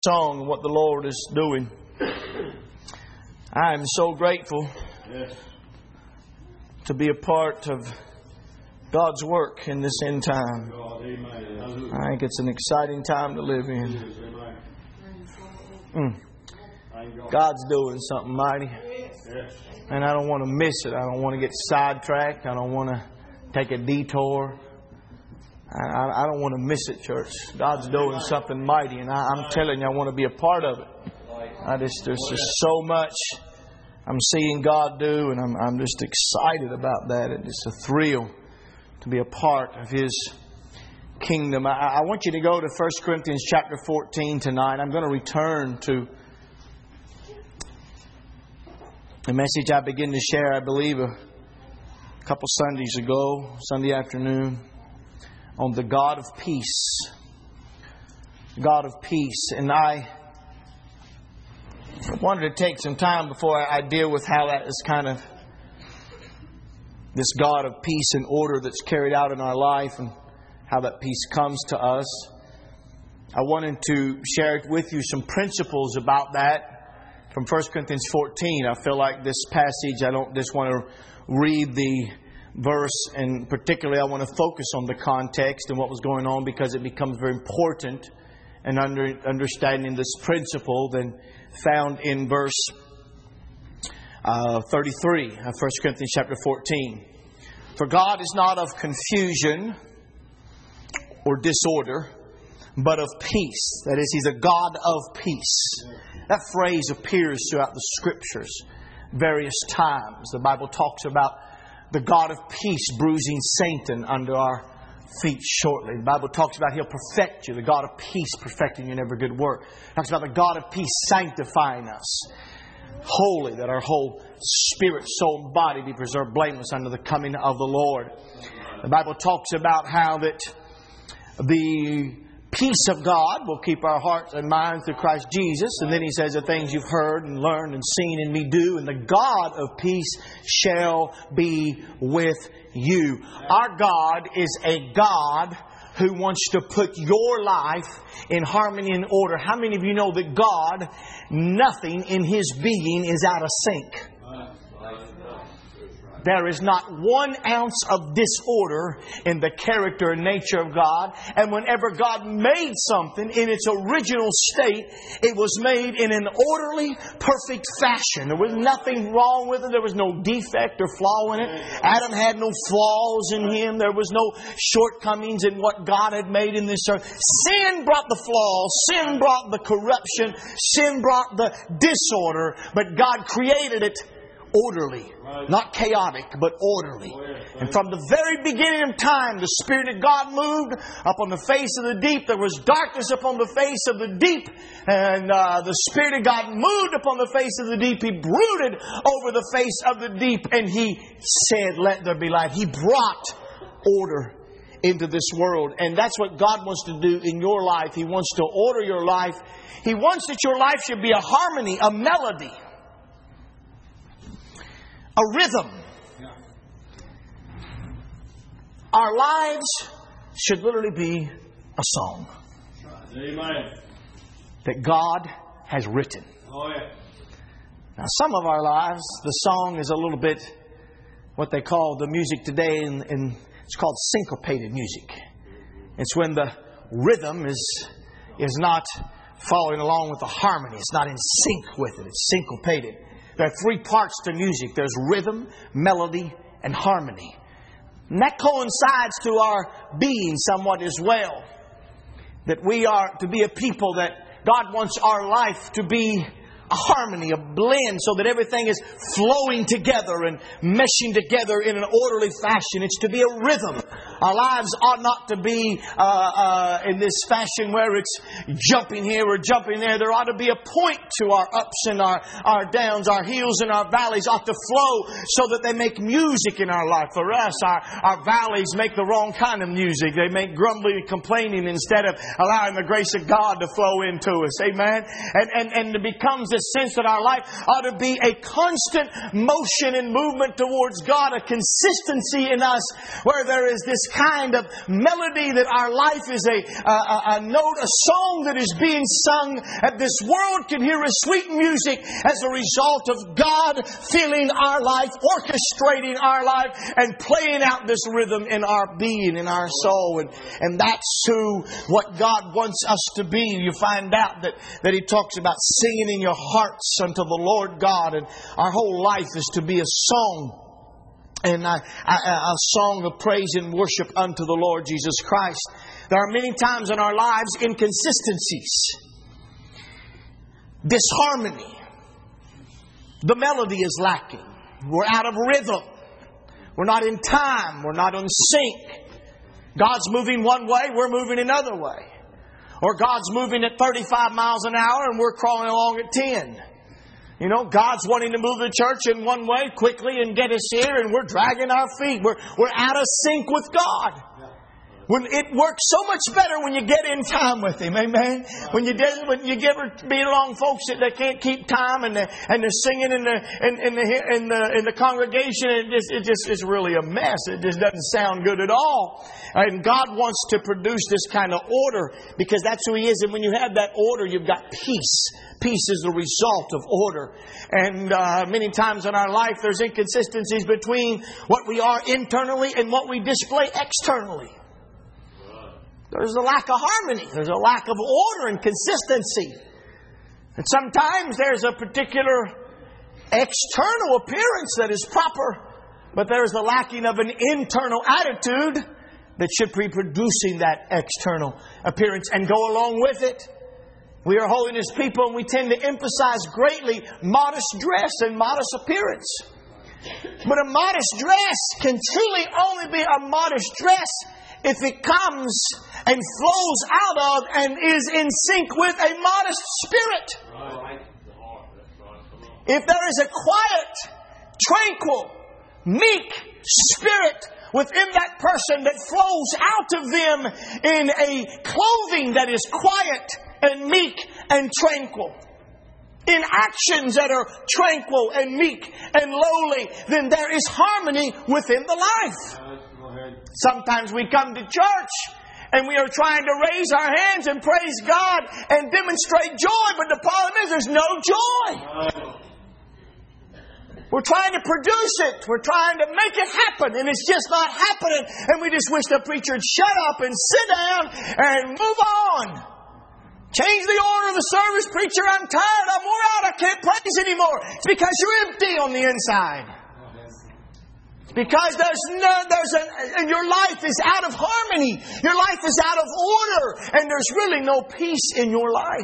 Song of what the Lord is doing. I am so grateful to be a part of God's work in this end time. I think it's an exciting time to live in. God's doing something mighty. And I don't want to miss it. I don't want to get sidetracked. I don't want to take a detour. I don't want to miss it, church. God's doing something mighty, and I'm telling you, I want to be a part of it. There's just so much I'm seeing God do, and I'm just excited about that. It's a thrill to be a part of His kingdom. I want you to go to 1 Corinthians chapter 14 tonight. I'm going to return to a message I began to share, I believe, a couple Sundays ago, Sunday afternoon, on the God of peace. God of peace. And I wanted to take some time before I deal with how that is kind of this God of peace and order that's carried out in our life and how that peace comes to us. I wanted to share with you some principles about that from 1 Corinthians 14. I feel like this passage, I don't just want to read the verse, and particularly I want to focus on the context and what was going on, because it becomes very important in understanding this principle than found in verse 33 of 1 Corinthians chapter 14. For God is not of confusion or disorder, but of peace. That is, He's a God of peace. That phrase appears throughout the Scriptures various times. The Bible talks about the God of peace bruising Satan under our feet shortly. The Bible talks about He'll perfect you. The God of peace perfecting you in every good work. It talks about the God of peace sanctifying us. Holy, that our whole spirit, soul, and body be preserved blameless unto the coming of the Lord. The Bible talks about how that the peace of God will keep our hearts and minds through Christ Jesus. And then He says, the things you've heard and learned and seen in me do, and the God of peace shall be with you. Our God is a God who wants to put your life in harmony and order. How many of you know that God, nothing in His being is out of sync? There is not 1 ounce of disorder in the character and nature of God. And whenever God made something in its original state, it was made in an orderly, perfect fashion. There was nothing wrong with it. There was no defect or flaw in it. Adam had no flaws in him. There was no shortcomings in what God had made in this earth. Sin brought the flaws. Sin brought the corruption. Sin brought the disorder. But God created it orderly. Not chaotic, but orderly. And from the very beginning of time, the Spirit of God moved upon the face of the deep. There was darkness upon the face of the deep. And the Spirit of God moved upon the face of the deep. He brooded over the face of the deep. And He said, let there be light. He brought order into this world. And that's what God wants to do in your life. He wants to order your life. He wants that your life should be a harmony, a melody, a rhythm. Our lives should literally be a song. Amen. That God has written. Oh, yeah. Now, some of our lives, the song is a little bit what they call the music today, and it's called syncopated music. It's when the rhythm is not following along with the harmony. It's not in sync with it. It's syncopated. There are 3 parts to music. There's rhythm, melody, and harmony. And that coincides to our being somewhat as well. That we are to be a people that God wants our life to be a harmony, a blend, so that everything is flowing together and meshing together in an orderly fashion. It's to be a rhythm. Our lives ought not to be in this fashion where it's jumping here or jumping there. There ought to be a point to our ups and our downs. Our hills and our valleys ought to flow so that they make music in our life. For us, our valleys make the wrong kind of music. They make grumbling and complaining instead of allowing the grace of God to flow into us. Amen? And it becomes this sense that our life ought to be a constant motion and movement towards God, a consistency in us where there is this kind of melody that our life is a note, a song that is being sung, that this world can hear as sweet music as a result of God filling our life, orchestrating our life, and playing out this rhythm in our being, in our soul. And that's what God wants us to be. You find out that He talks about singing in your hearts unto the Lord God. And our whole life is to be a song. And a song of praise and worship unto the Lord Jesus Christ. There are many times in our lives inconsistencies, disharmony. The melody is lacking. We're out of rhythm. We're not in time. We're not in sync. God's moving one way, we're moving another way. Or God's moving at 35 miles an hour and we're crawling along at 10. You know, God's wanting to move the church in one way quickly and get us here, and we're dragging our feet. We're out of sync with God. When it works so much better when you get in time with Him, amen. When you get be along folks that they can't keep time and they're singing in the congregation, it just is really a mess. It just doesn't sound good at all. And God wants to produce this kind of order because that's who He is. And when you have that order, you've got peace. Peace is the result of order. And many times in our life, there's inconsistencies between what we are internally and what we display externally. There's a lack of harmony. There's a lack of order and consistency. And sometimes there's a particular external appearance that is proper, but there's the lacking of an internal attitude that should be producing that external appearance and go along with it. We are holiness people, and we tend to emphasize greatly modest dress and modest appearance. But a modest dress can truly only be a modest dress if it comes and flows out of and is in sync with a modest spirit. If there is a quiet, tranquil, meek spirit within that person that flows out of them in a clothing that is quiet and meek and tranquil, in actions that are tranquil and meek and lowly, then there is harmony within the life. Sometimes we come to church and we are trying to raise our hands and praise God and demonstrate joy, but the problem is there's no joy. We're trying to produce it. We're trying to make it happen, and it's just not happening. And we just wish the preacher would shut up and sit down and move on. Change the order of the service, preacher. I'm tired. I'm wore out. I can't praise anymore. It's because you're empty on the inside. Because and your life is out of harmony. Your life is out of order. And there's really no peace in your life.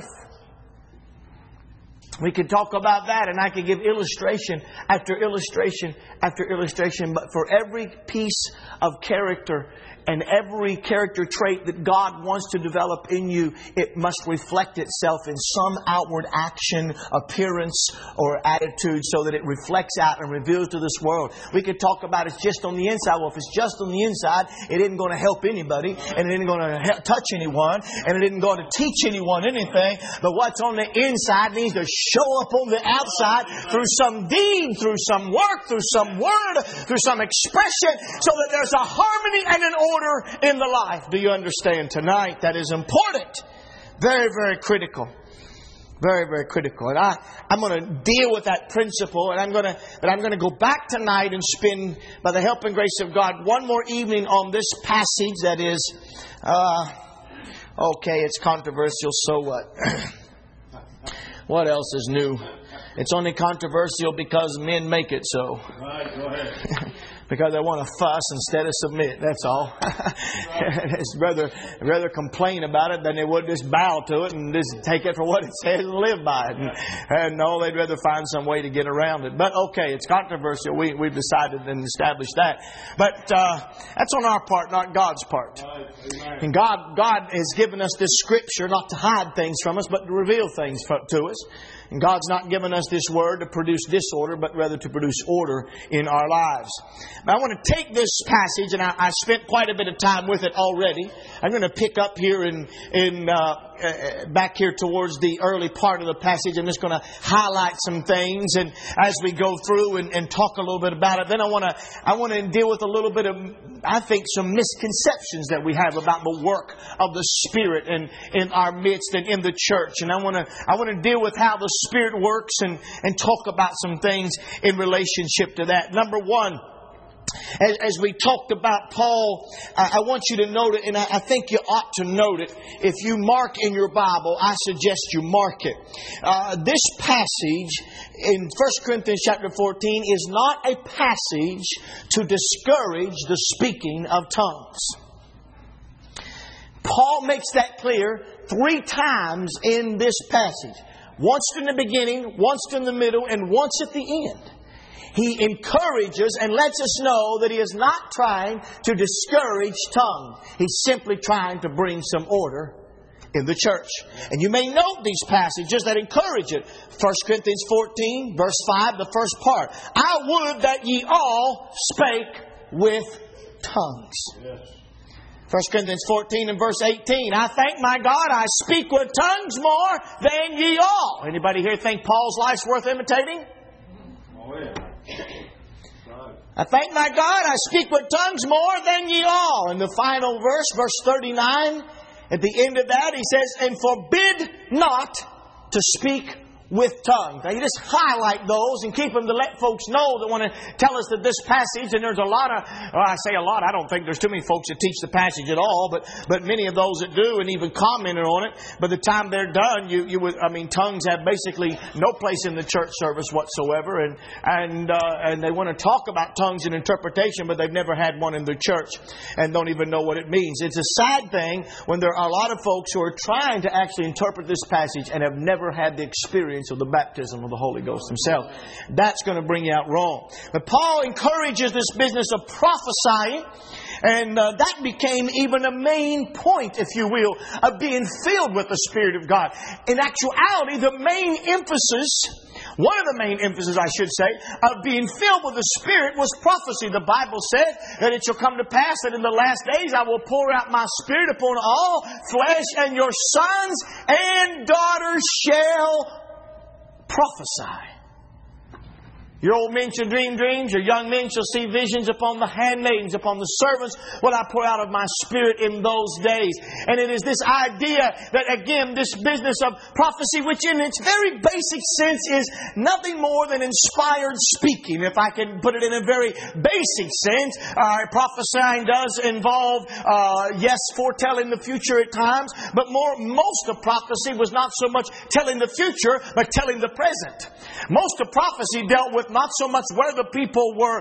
We could talk about that, and I could give illustration after illustration after illustration. But for every piece of character and every character trait that God wants to develop in you, it must reflect itself in some outward action, appearance, or attitude so that it reflects out and reveals to this world. We could talk about it's just on the inside. Well, if it's just on the inside, it isn't going to help anybody, and it isn't going to touch anyone, and it isn't going to teach anyone anything. But what's on the inside needs to show up on the outside through some deed, through some work, through some word, through some expression, so that there's a harmony and an order in the life. Do you understand tonight? That is important. Very, very critical. Very, very critical. And I'm going to deal with that principle, and I'm going to go back tonight and spend, by the help and grace of God, one more evening on this passage that is, okay, it's controversial, so what? What else is new? It's only controversial because men make it so. Right, go ahead. Because they want to fuss instead of submit. That's all. It's rather complain about it than they would just bow to it and just take it for what it says and live by it. And no, they'd rather find some way to get around it. But okay, it's controversial. We've decided and established that. But that's on our part, not God's part. And God has given us this Scripture not to hide things from us, but to reveal things to us. And God's not given us this Word to produce disorder, but rather to produce order in our lives. But I want to take this passage, and I spent quite a bit of time with it already. I'm going to pick up here back here towards the early part of the passage. I'm just going to highlight some things, and as we go through and talk a little bit about it, then I want to deal with a little bit of, I think, some misconceptions that we have about the work of the Spirit in our midst and in the church. And I want to deal with how the Spirit works and talk about some things in relationship to that. Number one, as we talked about Paul, I want you to note it, and I think you ought to note it. If you mark in your Bible, I suggest you mark it. This passage in 1 Corinthians chapter 14 is not a passage to discourage the speaking of tongues. Paul makes that clear 3 times in this passage. Once in the beginning, once in the middle, and once at the end. He encourages and lets us know that he is not trying to discourage tongue. He's simply trying to bring some order in the church. And you may note these passages that encourage it. 1 Corinthians 14, verse 5, the first part. I would that ye all spake with tongues. Yes. 1 Corinthians 14 and verse 18. I thank my God I speak with tongues more than ye all. Anybody here think Paul's life's worth imitating? Oh, yeah. I thank my God I speak with tongues more than ye all. And the final verse, verse 39, at the end of that he says, and forbid not to speak with tongues. Now you just highlight those and keep them to let folks know that want to tell us that this passage, and there's a lot of, well, I say a lot, I don't think there's too many folks that teach the passage at all, but many of those that do and even commented on it. By the time they're done, tongues have basically no place in the church service whatsoever, and they want to talk about tongues and interpretation, but they've never had one in the church and don't even know what it means. It's a sad thing when there are a lot of folks who are trying to actually interpret this passage and have never had the experience of the baptism of the Holy Ghost Himself. That's going to bring you out wrong. But Paul encourages this business of prophesying, and that became even a main point, if you will, of being filled with the Spirit of God. In actuality, the main emphasis, one of the main emphasis, I should say, of being filled with the Spirit was prophecy. The Bible said that it shall come to pass that in the last days I will pour out my Spirit upon all flesh, and your sons and daughters shall prophesy. Your old men shall dream dreams, your young men shall see visions. Upon the handmaidens, upon the servants will I pour out of my Spirit in those days. And it is this idea that, again, this business of prophecy, which in its very basic sense is nothing more than inspired speaking. If I can put it in a very basic sense, prophesying does involve, foretelling the future at times, but most of prophecy was not so much telling the future, but telling the present. Most of prophecy dealt with not so much where the people were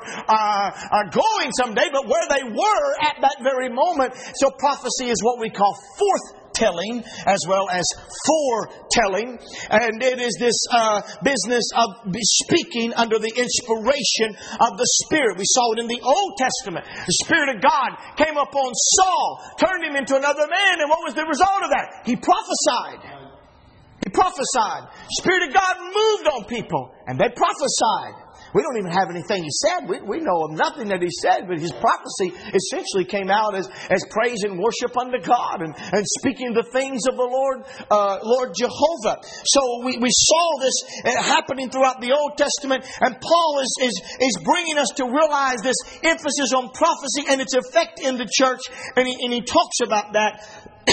going someday, but where they were at that very moment. So prophecy is what we call forthtelling as well as foretelling. And it is this business of speaking under the inspiration of the Spirit. We saw it in the Old Testament. The Spirit of God came upon Saul, turned him into another man, and what was the result of that? He prophesied. He prophesied. The Spirit of God moved on people, and they prophesied. We don't even have anything he said. We know of nothing that he said, but his prophecy essentially came out as praise and worship unto God and speaking the things of the Lord Jehovah. So we saw this happening throughout the Old Testament, and Paul is bringing us to realize this emphasis on prophecy and its effect in the church, and he talks about that.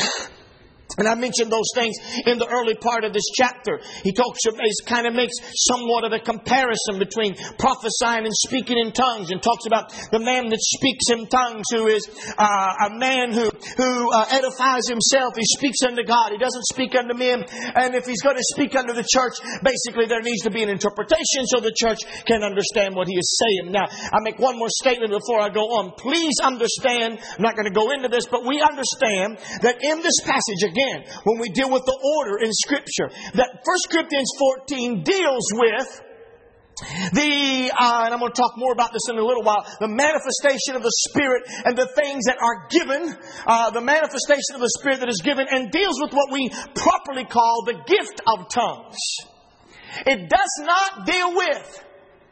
And I mentioned those things in the early part of this chapter. He kind of makes somewhat of a comparison between prophesying and speaking in tongues, and talks about the man that speaks in tongues, who is a man who edifies himself. He speaks unto God. He doesn't speak unto men. And if he's going to speak unto the church, basically there needs to be an interpretation so the church can understand what he is saying. Now, I make one more statement before I go on. Please understand, I'm not going to go into this, but we understand that in this passage, again, when we deal with the order in Scripture, that 1 Corinthians 14 deals with and I'm going to talk more about this in a little while, the manifestation of the Spirit and the things that are given, the manifestation of the Spirit that is given, and deals with what we properly call the gift of tongues. It does not deal with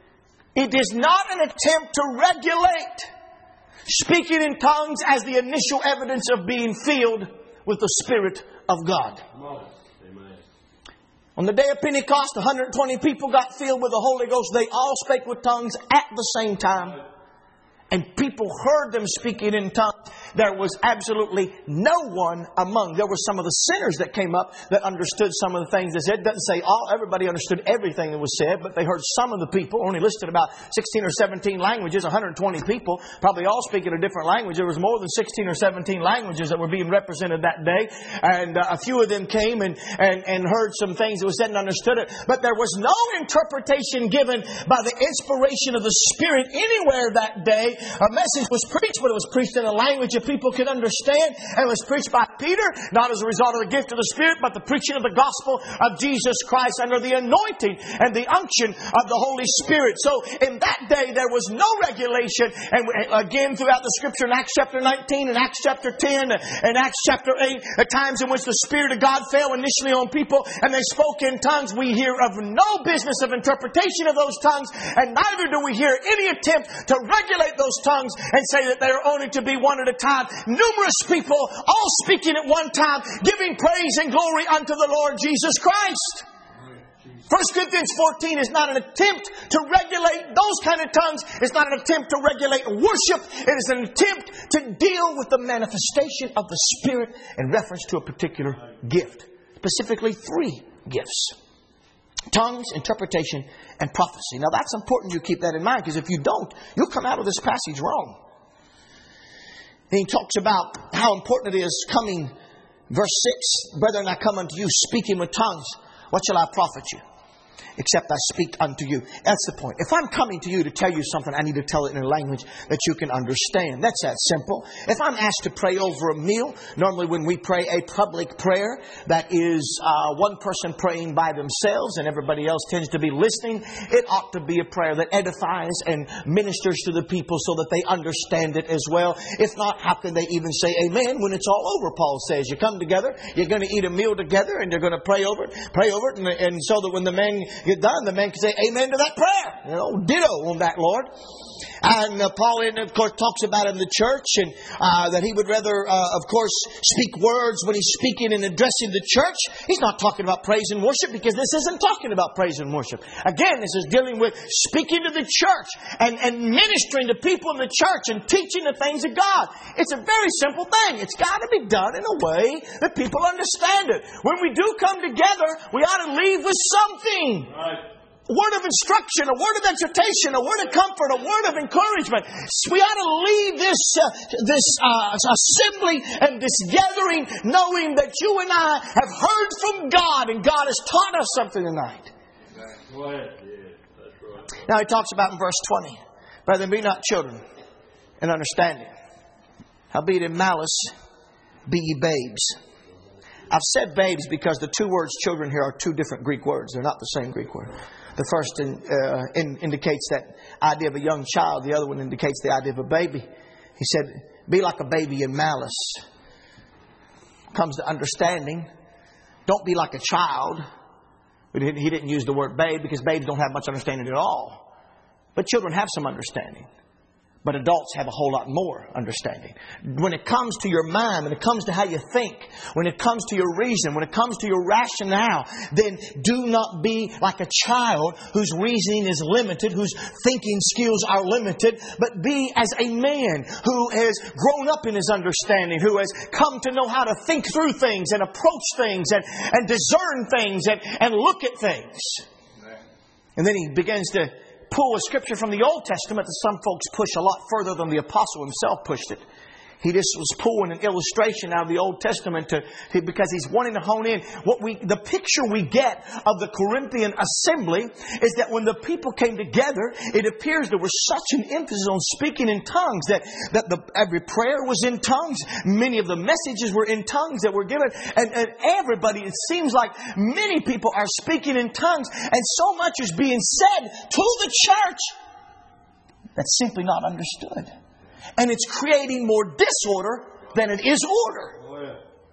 It is not an attempt to regulate speaking in tongues as the initial evidence of being filled with the Spirit of God. Amen. On the day of Pentecost, 120 people got filled with the Holy Ghost. They all spake with tongues at the same time. And people heard them speaking in tongues. There was absolutely no one among. There were some of the sinners that came up that understood some of the things they said. It doesn't say everybody understood everything that was said, but they heard some of the people. Only listed about 16 or 17 languages, 120 people, probably all speaking a different language. There was more than 16 or 17 languages that were being represented that day. And a few of them came and heard some things that were said and understood it. But there was no interpretation given by the inspiration of the Spirit anywhere that day. A message was preached, but it was preached in a language that people could understand. And it was preached by Peter, not as a result of the gift of the Spirit, but the preaching of the gospel of Jesus Christ under the anointing and the unction of the Holy Spirit. So in that day, there was no regulation. And again, throughout the Scripture in Acts chapter 19 and Acts chapter 10 and Acts chapter 8, at times in which the Spirit of God fell initially on people and they spoke in tongues, we hear of no business of interpretation of those tongues, and neither do we hear any attempt to regulate those tongues and say that they are only to be one at a time. Numerous people all speaking at one time, giving praise and glory unto the Lord Jesus Christ. 1 Corinthians 14 is not an attempt to regulate those kind of tongues. It's not an attempt to regulate worship. It is an attempt to deal with the manifestation of the Spirit in reference to a particular gift. Specifically 3 gifts. Tongues, interpretation, and prophecy. Now that's important you keep that in mind, because if you don't, you'll come out of this passage wrong. And he talks about how important it is coming, verse 6, Brethren, I come unto you speaking with tongues. What shall I profit you? Except I speak unto you. That's the point. If I'm coming to you to tell you something, I need to tell it in a language that you can understand. That's that simple. If I'm asked to pray over a meal, normally when we pray a public prayer, that is one person praying by themselves and everybody else tends to be listening, it ought to be a prayer that edifies and ministers to the people so that they understand it as well. If not, how can they even say amen when it's all over? Paul says you come together, you're going to eat a meal together, and you're going to pray over it, and so that when the men get done, the man can say amen to that prayer. Ditto on that, Lord. And Paul, of course, talks about in the church and that he would rather, of course, speak words when he's speaking and addressing the church. He's not talking about praise and worship, because this isn't talking about praise and worship. Again, this is dealing with speaking to the church and ministering to people in the church and teaching the things of God. It's a very simple thing. It's got to be done in a way that people understand it. When we do come together, we ought to leave with something. Right. A word of instruction, a word of exhortation, a word of comfort, a word of encouragement. We ought to leave this assembly and this gathering knowing that you and I have heard from God and God has taught us something tonight. Go ahead. Yeah, that's right. Now he talks about in verse 20, Brethren, be not children in understanding. Howbeit in malice be ye babes. I've said babes because the 2 words children here are 2 different Greek words. They're not the same Greek word. The first indicates that idea of a young child. The other one indicates the idea of a baby. He said, be like a baby in malice. Comes to understanding. Don't be like a child. But he didn't use the word babe because babes don't have much understanding at all. But children have some understanding. But adults have a whole lot more understanding. When it comes to your mind, when it comes to how you think, when it comes to your reason, when it comes to your rationale, then do not be like a child whose reasoning is limited, whose thinking skills are limited, but be as a man who has grown up in his understanding, who has come to know how to think through things and approach things and discern things and look at things. And then he begins to pull a scripture from the Old Testament that some folks push a lot further than the apostle himself pushed it. He just was pulling an illustration out of the Old Testament because he's wanting to hone in. The picture we get of the Corinthian assembly is that when the people came together, it appears there was such an emphasis on speaking in tongues that every prayer was in tongues. Many of the messages were in tongues that were given. And everybody, it seems like many people are speaking in tongues. And so much is being said to the church that's simply not understood. And it's creating more disorder than it is order.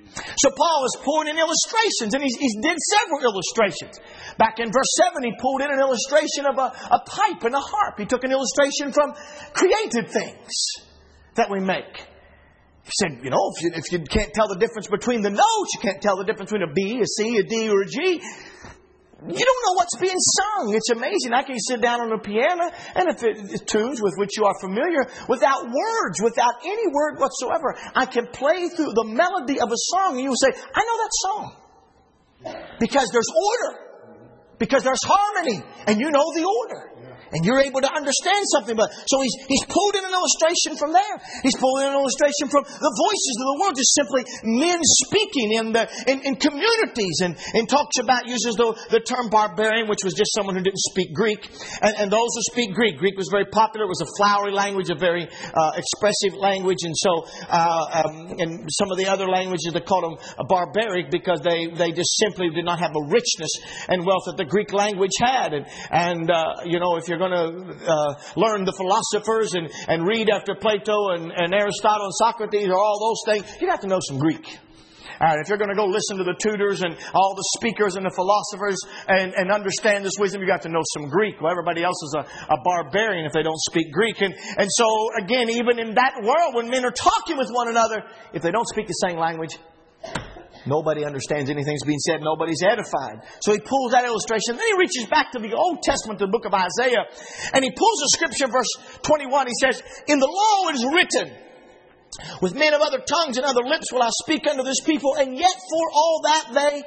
So Paul is pulling in illustrations, and he did several illustrations. Back in verse 7, he pulled in an illustration of a pipe and a harp. He took an illustration from created things that we make. He said, if you can't tell the difference between the notes, you can't tell the difference between a B, a C, a D, or a G, you don't know what's being sung. It's amazing. I can sit down on a piano, and if it's tunes with which you are familiar, without words, without any word whatsoever, I can play through the melody of a song, and you will say, I know that song. Because there's order. Because there's harmony. And you know the order. And you're able to understand something. So he's pulled in an illustration from there. He's pulled in an illustration from the voices of the world. Just simply men speaking in communities. And talks about, uses the term barbarian, which was just someone who didn't speak Greek. And those who speak Greek. Greek was very popular. It was a flowery language, a very expressive language. And so, and some of the other languages, they called them barbaric because they just simply did not have a richness and wealth that the Greek language had. And if you're going to learn the philosophers and read after Plato and Aristotle and Socrates or all those things, you have to know some Greek. And if you're going to go listen to the tutors and all the speakers and the philosophers and understand this wisdom, you got to know some Greek. Well, everybody else is a barbarian if they don't speak Greek. And so, again, even in that world, when men are talking with one another, if they don't speak the same language, nobody understands anything that's being said. Nobody's edified. So he pulls that illustration. Then he reaches back to the Old Testament, to the book of Isaiah. And he pulls a scripture, verse 21. He says, in the law it is written, with men of other tongues and other lips will I speak unto this people. And yet for all that they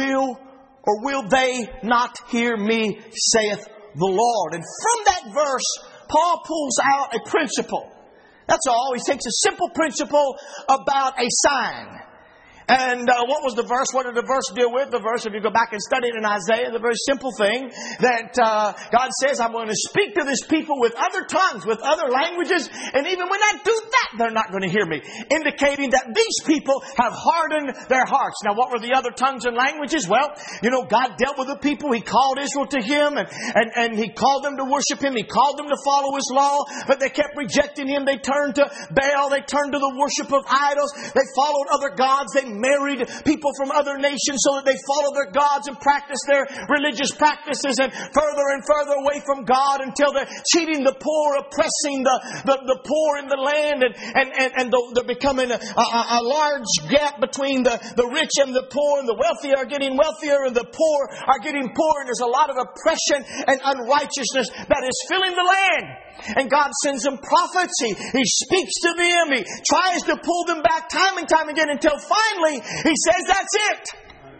will they not hear me, saith the Lord. And from that verse, Paul pulls out a principle. That's all. He takes a simple principle about a sign. And what was the verse? What did the verse deal with? The verse, if you go back and study it in Isaiah, the very simple thing that God says, I'm going to speak to this people with other tongues, with other languages. And even when I do that, they're not going to hear me. Indicating that these people have hardened their hearts. Now, what were the other tongues and languages? Well, God dealt with the people. He called Israel to Him and He called them to worship Him. He called them to follow His law. But they kept rejecting Him. They turned to Baal. They turned to the worship of idols. They followed other gods. They married people from other nations so that they followed their gods and practiced their religious practices and further away from God until they're cheating the poor, oppressing the poor in the land, and they're becoming a large gap between the rich and the poor, and the wealthy are getting wealthier and the poor are getting poorer, and there's a lot of oppression and unrighteousness that is filling the land. And God sends them prophets. He speaks to them. He tries to pull them back time and time again until finally He says, that's it.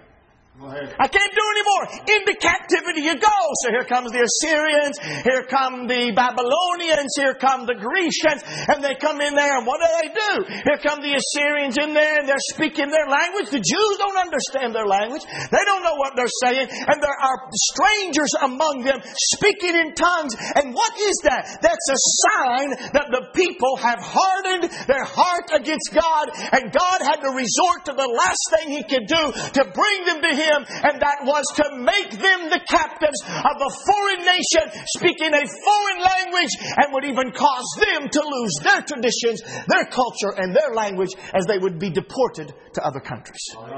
I can't do anymore. Into captivity you go. So here comes the Assyrians. Here come the Babylonians. Here come the Grecians. And they come in there, and what do? Here come the Assyrians in there, and they're speaking their language. The Jews don't understand their language. They don't know what they're saying. And there are strangers among them speaking in tongues. And what is that? That's a sign that the people have hardened their heart against God. And God had to resort to the last thing He could do to bring them to Him. And that was to make them the captives of a foreign nation speaking a foreign language, and would even cause them to lose their traditions, their culture, and their language as they would be deported to other countries.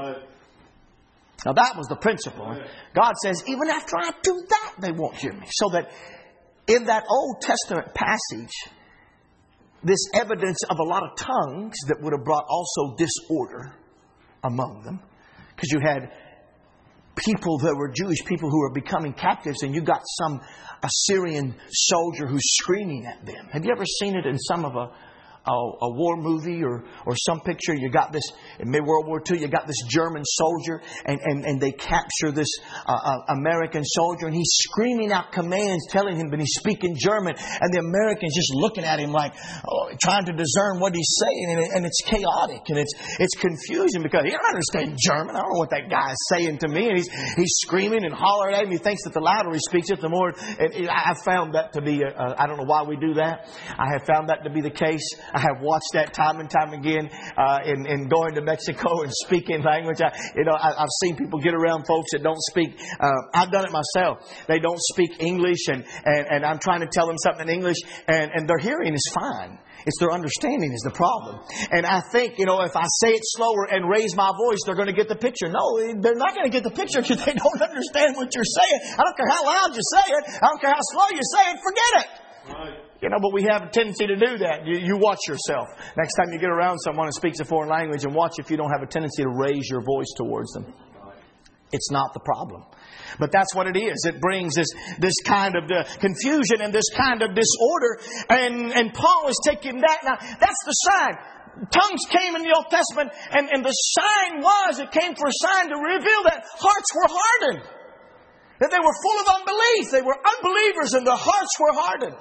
Now that was the principle. God says, even after I do that, they won't hear me. So that in that Old Testament passage, this evidence of a lot of tongues that would have brought also disorder among them. Because you had people that were Jewish people who were becoming captives, and you got some Assyrian soldier who's screaming at them. Have you ever seen it in some of a war movie or some picture? You got this in mid-World War II. You got this German soldier, and they capture this American soldier, and he's screaming out commands, telling him, but he's speaking German, and the American's just looking at him like trying to discern what he's saying, and it's chaotic and it's confusing because he don't understand German. I don't know what that guy is saying to me, and he's screaming and hollering at him. He thinks that the louder he speaks it, the more. I found that to be. I don't know why we do that. I have found that to be the case. I have watched that time and time again in going to Mexico and speaking language. I've seen people get around folks that don't speak. I've done it myself. They don't speak English, and I'm trying to tell them something in English, and their hearing is fine. It's their understanding is the problem. And I think, if I say it slower and raise my voice, they're going to get the picture. No, they're not going to get the picture because they don't understand what you're saying. I don't care how loud you say it. I don't care how slow you say it. Forget it. Right. But we have a tendency to do that. You watch yourself. Next time you get around someone who speaks a foreign language, and watch if you don't have a tendency to raise your voice towards them. It's not the problem. But that's what it is. It brings this kind of confusion and this kind of disorder. And Paul is taking that. Now, that's the sign. Tongues came in the Old Testament, and the sign was, it came for a sign to reveal that hearts were hardened. That they were full of unbelief. They were unbelievers and their hearts were hardened.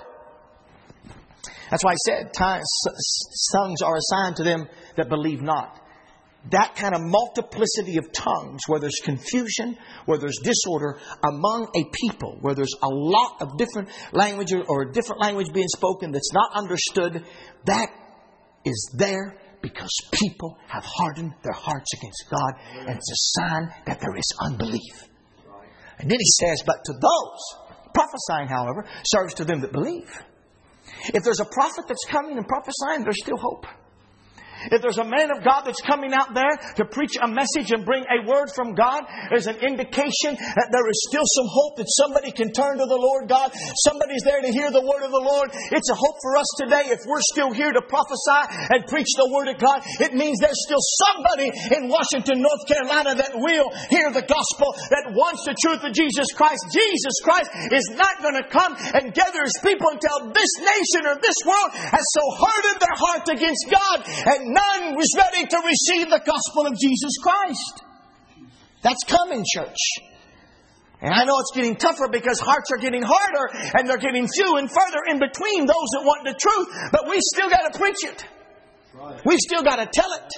That's why I said, tongues are a sign to them that believe not. That kind of multiplicity of tongues, where there's confusion, where there's disorder among a people, where there's a lot of different languages or a different language being spoken that's not understood, that is there because people have hardened their hearts against God, and it's a sign that there is unbelief. And then he says, but to those, prophesying, however, serves to them that believe. If there's a prophet that's coming and prophesying, there's still hope. If there's a man of God that's coming out there to preach a message and bring a word from God, there's an indication that there is still some hope that somebody can turn to the Lord God. Somebody's there to hear the word of the Lord. It's a hope for us today. If we're still here to prophesy and preach the word of God, it means there's still somebody in Washington, North Carolina that will hear the gospel, that wants the truth of Jesus Christ. Jesus Christ is not going to come and gather His people until this nation or this world has so hardened their heart against God and none was ready to receive the gospel of Jesus Christ. That's coming, church. And I know it's getting tougher because hearts are getting harder and they're getting few and further in between those that want the truth. But we still got to preach it. We've still got to tell it.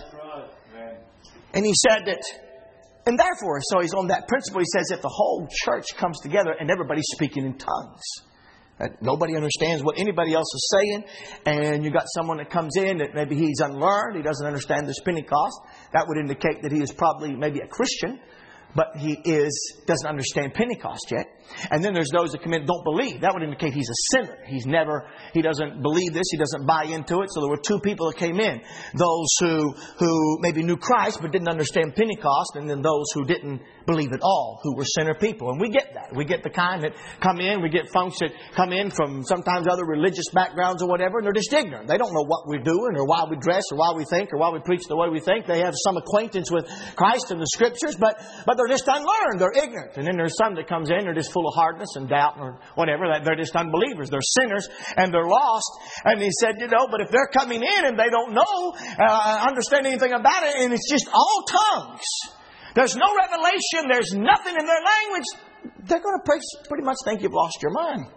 And he said that, and therefore, so he's on that principle. He says if the whole church comes together and everybody's speaking in tongues, that nobody understands what anybody else is saying, and you got someone that comes in that maybe he's unlearned, he doesn't understand this Pentecost, that would indicate that he is probably maybe a Christian, but he doesn't understand Pentecost yet. And then there's those that come in and don't believe. That would indicate he's a sinner. He doesn't believe this. He doesn't buy into it. So there were two people that came in. Those who maybe knew Christ but didn't understand Pentecost, and then those who didn't believe at all, who were sinner people. And we get that. We get the kind that come in. We get folks that come in from sometimes other religious backgrounds or whatever, and they're just ignorant. They don't know what we're doing or why we dress or why we think or why we preach the way we think. They have some acquaintance with Christ and the Scriptures, but they're just unlearned. They're ignorant. And then there's some that comes in, they're just full of hardness and doubt or whatever. They're just unbelievers. They're sinners and they're lost. And he said, but if they're coming in and they don't know, understand anything about it, and it's just all tongues, there's no revelation, there's nothing in their language, they're going to pretty much think you've lost your mind.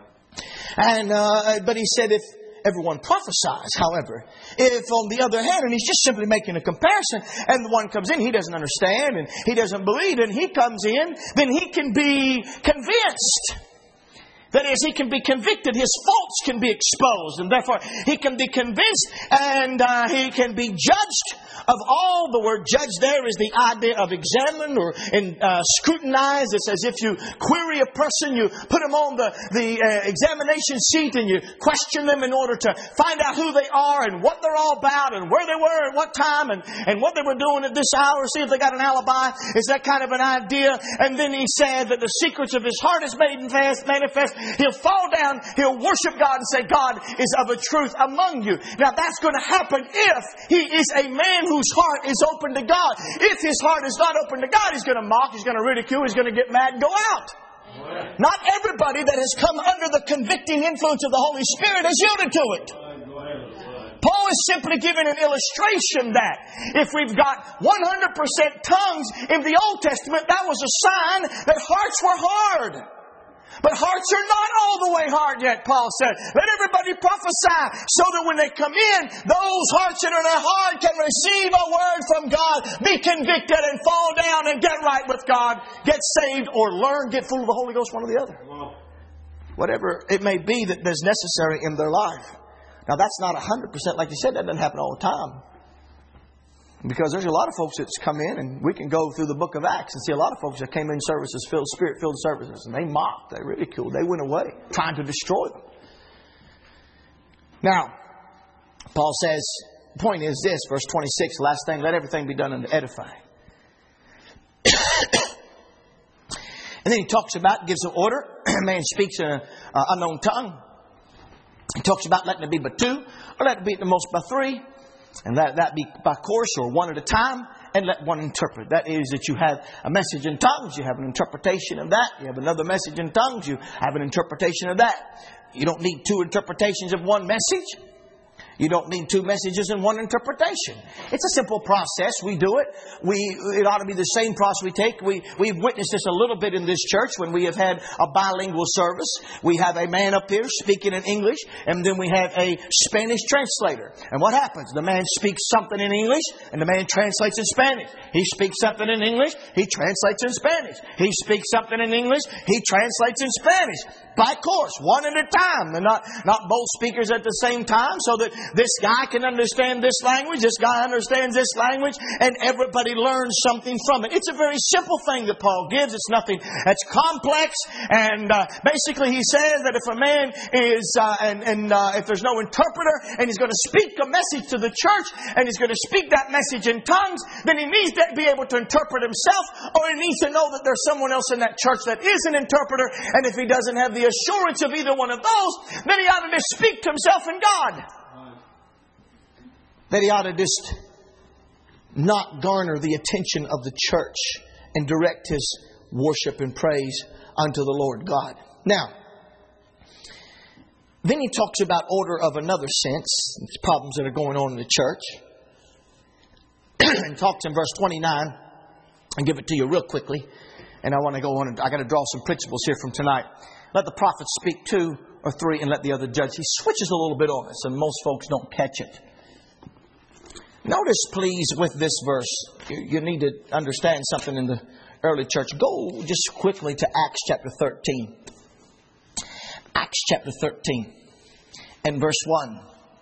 And but he said if everyone prophesies, however, if on the other hand, and he's just simply making a comparison, and the one comes in, he doesn't understand and he doesn't believe, and he comes in, then he can be convinced. That is, he can be convicted. His faults can be exposed. And therefore, he can be convinced and he can be judged of all. The word judge there is the idea of examine or scrutinize. It's as if you query a person. You put them on the examination seat and you question them in order to find out who they are and what they're all about and where they were at what time and what they were doing at this hour. See if they got an alibi. It's that kind of an idea. And then he said that the secrets of his heart is made manifest. He'll fall down, he'll worship God and say, God is of a truth among you. Now that's going to happen if he is a man whose heart is open to God. If his heart is not open to God, he's going to mock, he's going to ridicule, he's going to get mad and go out. Not everybody that has come under the convicting influence of the Holy Spirit has yielded to it. Paul is simply giving an illustration that if we've got 100% tongues in the Old Testament, that was a sign that hearts were hard. But hearts are not all the way hard yet, Paul said. Let everybody prophesy so that when they come in, those hearts that are hard can receive a word from God, be convicted and fall down and get right with God, get saved or learn, get full of the Holy Ghost, one or the other. Whatever it may be that is necessary in their life. Now, that's not 100%. Like you said, that doesn't happen all the time. Because there's a lot of folks that's come in, and we can go through the book of Acts and see a lot of folks that came in services, Spirit-filled services, and they mocked, they ridiculed, they went away, trying to destroy them. Now, Paul says, the point is this, verse 26, last thing, let everything be done unto edifying. And then he talks about, gives an order. A man speaks in an unknown tongue. He talks about letting it be but two, or let it be at the most by three. And let that be by course or one at a time, and let one interpret. That is that you have a message in tongues, you have an interpretation of that. You have another message in tongues, you have an interpretation of that. You don't need two interpretations of one message. You don't need two messages and one interpretation. It's a simple process. We do it. It ought to be the same process we take. We've witnessed this a little bit in this church when we have had a bilingual service. We have a man up here speaking in English, and then we have a Spanish translator. And what happens? The man speaks something in English, and the man translates in Spanish. He speaks something in English, he translates in Spanish. He speaks something in English, he translates in Spanish. By course, one at a time, and not both speakers at the same time, so that this guy can understand this language, this guy understands this language, and everybody learns something from it. It's a very simple thing that Paul gives. It's nothing that's complex. And basically he says that if a man is, if there's no interpreter, and he's going to speak a message to the church, and he's going to speak that message in tongues, then he needs to be able to interpret himself, or he needs to know that there's someone else in that church that is an interpreter. And if he doesn't have the assurance of either one of those, then he ought to just speak to himself and God. That he ought to just not garner the attention of the church and direct his worship and praise unto the Lord God. Now, then he talks about order of another sense. It's problems that are going on in the church. And talks in verse 29. I'll give it to you real quickly. And I want to go on. I got to draw some principles here from tonight. Let the prophets speak 2 or 3 and let the other judge. He switches a little bit on us, and most folks don't catch it. Notice, please, with this verse, you need to understand something in the early church. Go just quickly to Acts chapter 13. Acts chapter 13 and verse 1.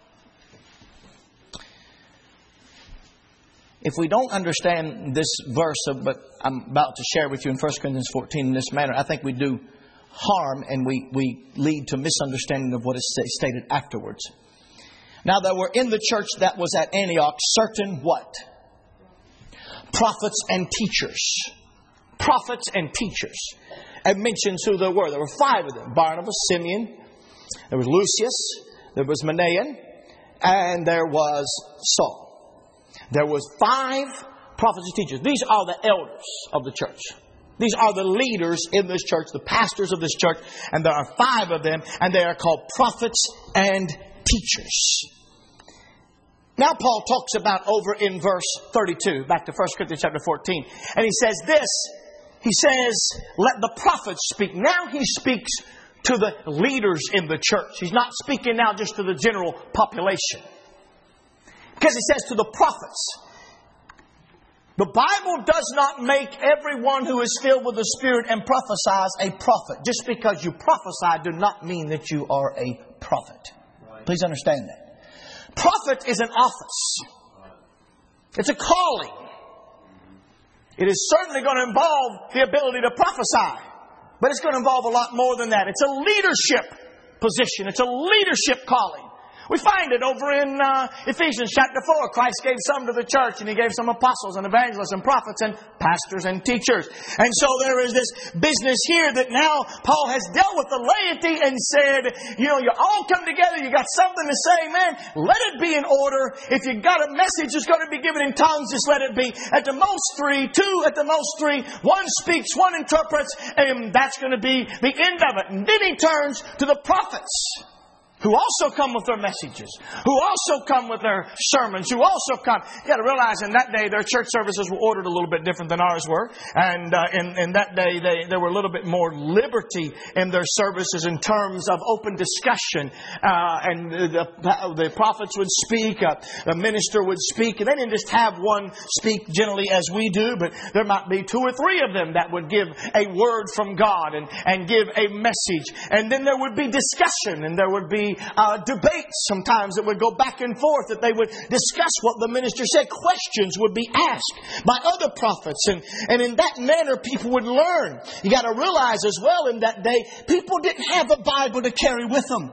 If we don't understand this verse, but I'm about to share with you in 1 Corinthians 14 in this manner, I think we do harm, and we lead to misunderstanding of what is stated afterwards. Now there were in the church that was at Antioch certain what? Prophets and teachers. Prophets and teachers. It mentions who there were. There were 5 of them. Barnabas, Simeon, there was Lucius, there was Manaen, and there was Saul. There was 5 prophets and teachers. These are the elders of the church. These are the leaders in this church, the pastors of this church, and there are 5 of them, and they are called prophets and teachers. Now Paul talks about over in verse 32, back to 1 Corinthians chapter 14, and he says this, he says, let the prophets speak. Now he speaks to the leaders in the church. He's not speaking now just to the general population. Because he says to the prophets. The Bible does not make everyone who is filled with the Spirit and prophesies a prophet. Just because you prophesy do not mean that you are a prophet. Please understand that. Prophet is an office. It's a calling. It is certainly going to involve the ability to prophesy. But it's going to involve a lot more than that. It's a leadership position. It's a leadership calling. We find it over in Ephesians chapter 4. Christ gave some to the church, and He gave some apostles and evangelists and prophets and pastors and teachers. And so there is this business here that now Paul has dealt with the laity and said, you all come together, you got something to say, man, let it be in order. If you got a message that's going to be given in tongues, just let it be. At the most 3, 2 at the most 3, one speaks, one interprets, and that's going to be the end of it. And then he turns to the prophets, who also come with their messages, who also come with their sermons, who also come. You got to realize in that day their church services were ordered a little bit different than ours were. And in that day there were a little bit more liberty in their services in terms of open discussion. And the prophets would speak, the minister would speak. And they didn't just have one speak generally as we do, but there might be 2 or 3 of them that would give a word from God and give a message. And then there would be discussion, and there would be be debates sometimes that would go back and forth, that they would discuss what the minister said. Questions would be asked by other prophets. And in that manner, people would learn. You got to realize as well, in that day, people didn't have a Bible to carry with them.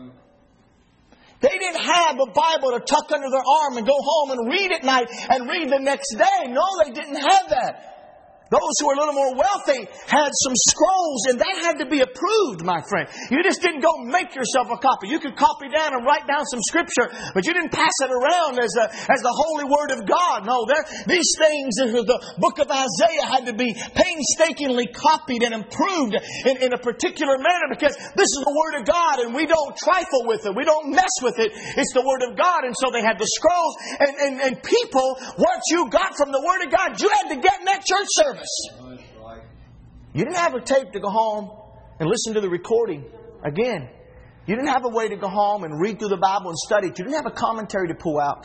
They didn't have a Bible to tuck under their arm and go home and read at night and read the next day. No, they didn't have that. Those who were a little more wealthy had some scrolls, and that had to be approved, my friend. You just didn't go make yourself a copy. You could copy down and write down some scripture, but you didn't pass it around as the holy word of God. No, these things in the book of Isaiah had to be painstakingly copied and improved in a particular manner, because this is the word of God, and we don't trifle with it. We don't mess with it. It's the word of God. And so they had the scrolls, and people, what you got from the word of God, you had to get in that church service. You didn't have a tape to go home and listen to the recording again. You didn't have a way to go home and read through the Bible and study it. You didn't have a commentary to pull out.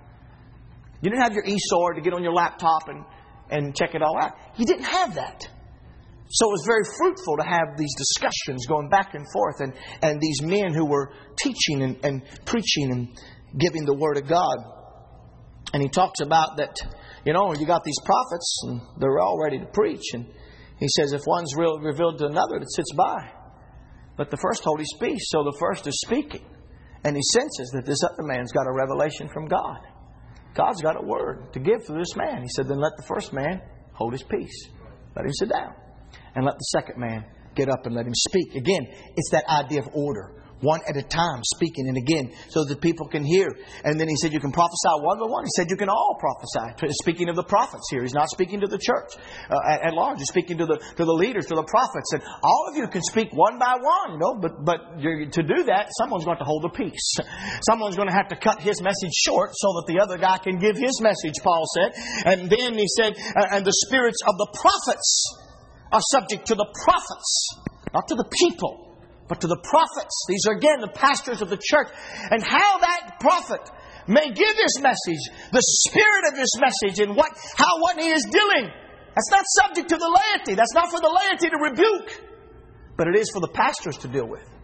You didn't have your e-sword to get on your laptop and check it all out. You didn't have that. So it was very fruitful to have these discussions going back and forth, and these men who were teaching and preaching and giving the Word of God. And he talks about that, you got these prophets, and they're all ready to preach. And he says, if one's revealed to another that sits by, let the first hold his peace. So the first is speaking. And he senses that this other man's got a revelation from God. God's got a word to give to this man. He said, then let the first man hold his peace. Let him sit down. And let the second man get up and let him speak. Again, it's that idea of order. One at a time, speaking, and again, so that people can hear. And then he said you can prophesy one by one. He said you can all prophesy. Speaking of the prophets here. He's not speaking to the church at large. He's speaking to the leaders, to the prophets. And all of you can speak one by one, But to do that, someone's going to hold a peace. Someone's going to have to cut his message short so that the other guy can give his message, Paul said. And then he said, and the spirits of the prophets are subject to the prophets, not to the people, but to the prophets. These are, again, the pastors of the church. And how that prophet may give his message, the spirit of his message, and what he is doing. That's not subject to the laity. That's not for the laity to rebuke. But it is for the pastors to deal with.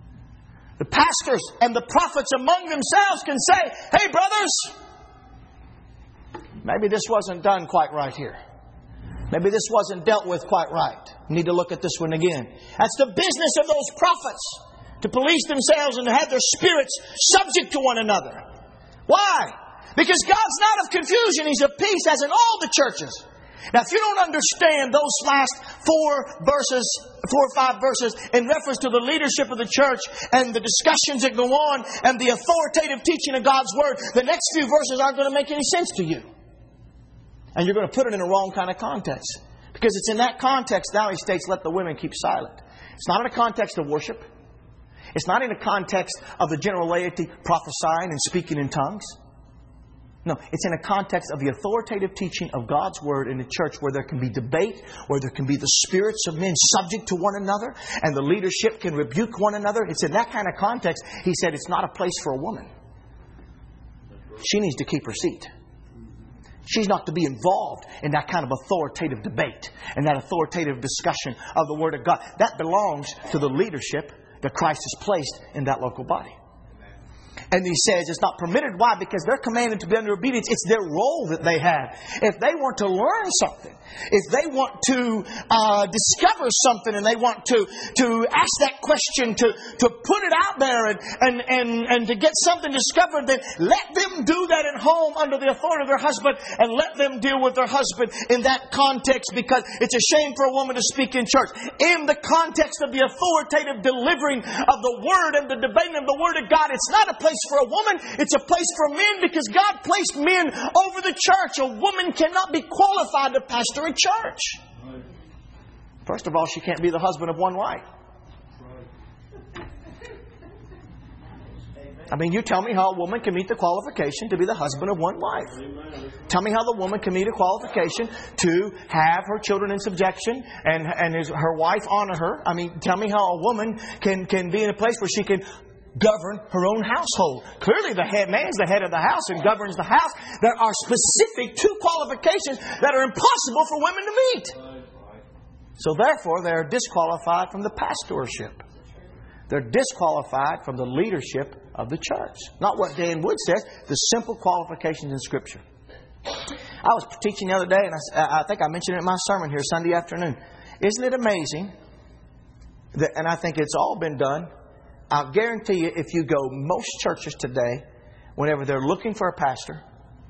The pastors and the prophets among themselves can say, hey, brothers, maybe this wasn't done quite right here. Maybe this wasn't dealt with quite right. We need to look at this one again. That's the business of those prophets, to police themselves and to have their spirits subject to one another. Why? Because God's not of confusion. He's of peace, as in all the churches. Now, if you don't understand those last 4 or 5 verses in reference to the leadership of the church and the discussions that go on and the authoritative teaching of God's Word, the next few verses aren't going to make any sense to you. And you're going to put it in the wrong kind of context. Because it's in that context now he states, let the women keep silent. It's not in a context of worship. It's not in a context of the general laity prophesying and speaking in tongues. No, it's in a context of the authoritative teaching of God's Word in the church, where there can be debate, where there can be the spirits of men subject to one another, and the leadership can rebuke one another. It's in that kind of context. He said it's not a place for a woman. She needs to keep her seat. She's not to be involved in that kind of authoritative debate and that authoritative discussion of the Word of God. That belongs to the leadership that Christ has placed in that local body. And he says it's not permitted. Why? Because they're commanded to be under obedience. It's their role that they have. If they want to learn something, if they want to discover something, and they want to ask that question, to put it out there and to get something discovered, then let them do that at home under the authority of their husband, and let them deal with their husband in that context, because it's a shame for a woman to speak in church. In the context of the authoritative delivering of the Word and the debating of the Word of God, it's not a place for a woman, it's a place for men, because God placed men over the church. A woman cannot be qualified to pastor a church. First of all, she can't be the husband of one wife. I mean, you tell me how a woman can meet the qualification to be the husband of one wife. Tell me how the woman can meet a qualification to have her children in subjection and her wife honor her. I mean, tell me how a woman can be in a place where she can govern her own household. Clearly the man's the head of the house and governs the house. There are specific 2 qualifications that are impossible for women to meet. So therefore they are disqualified from the pastorship. They're disqualified from the leadership of the church. Not what Dan Wood says, the simple qualifications in Scripture. I was teaching the other day, and I think I mentioned it in my sermon here Sunday afternoon. Isn't it amazing that, and I think it's all been done, I'll guarantee you if you go most churches today, whenever they're looking for a pastor,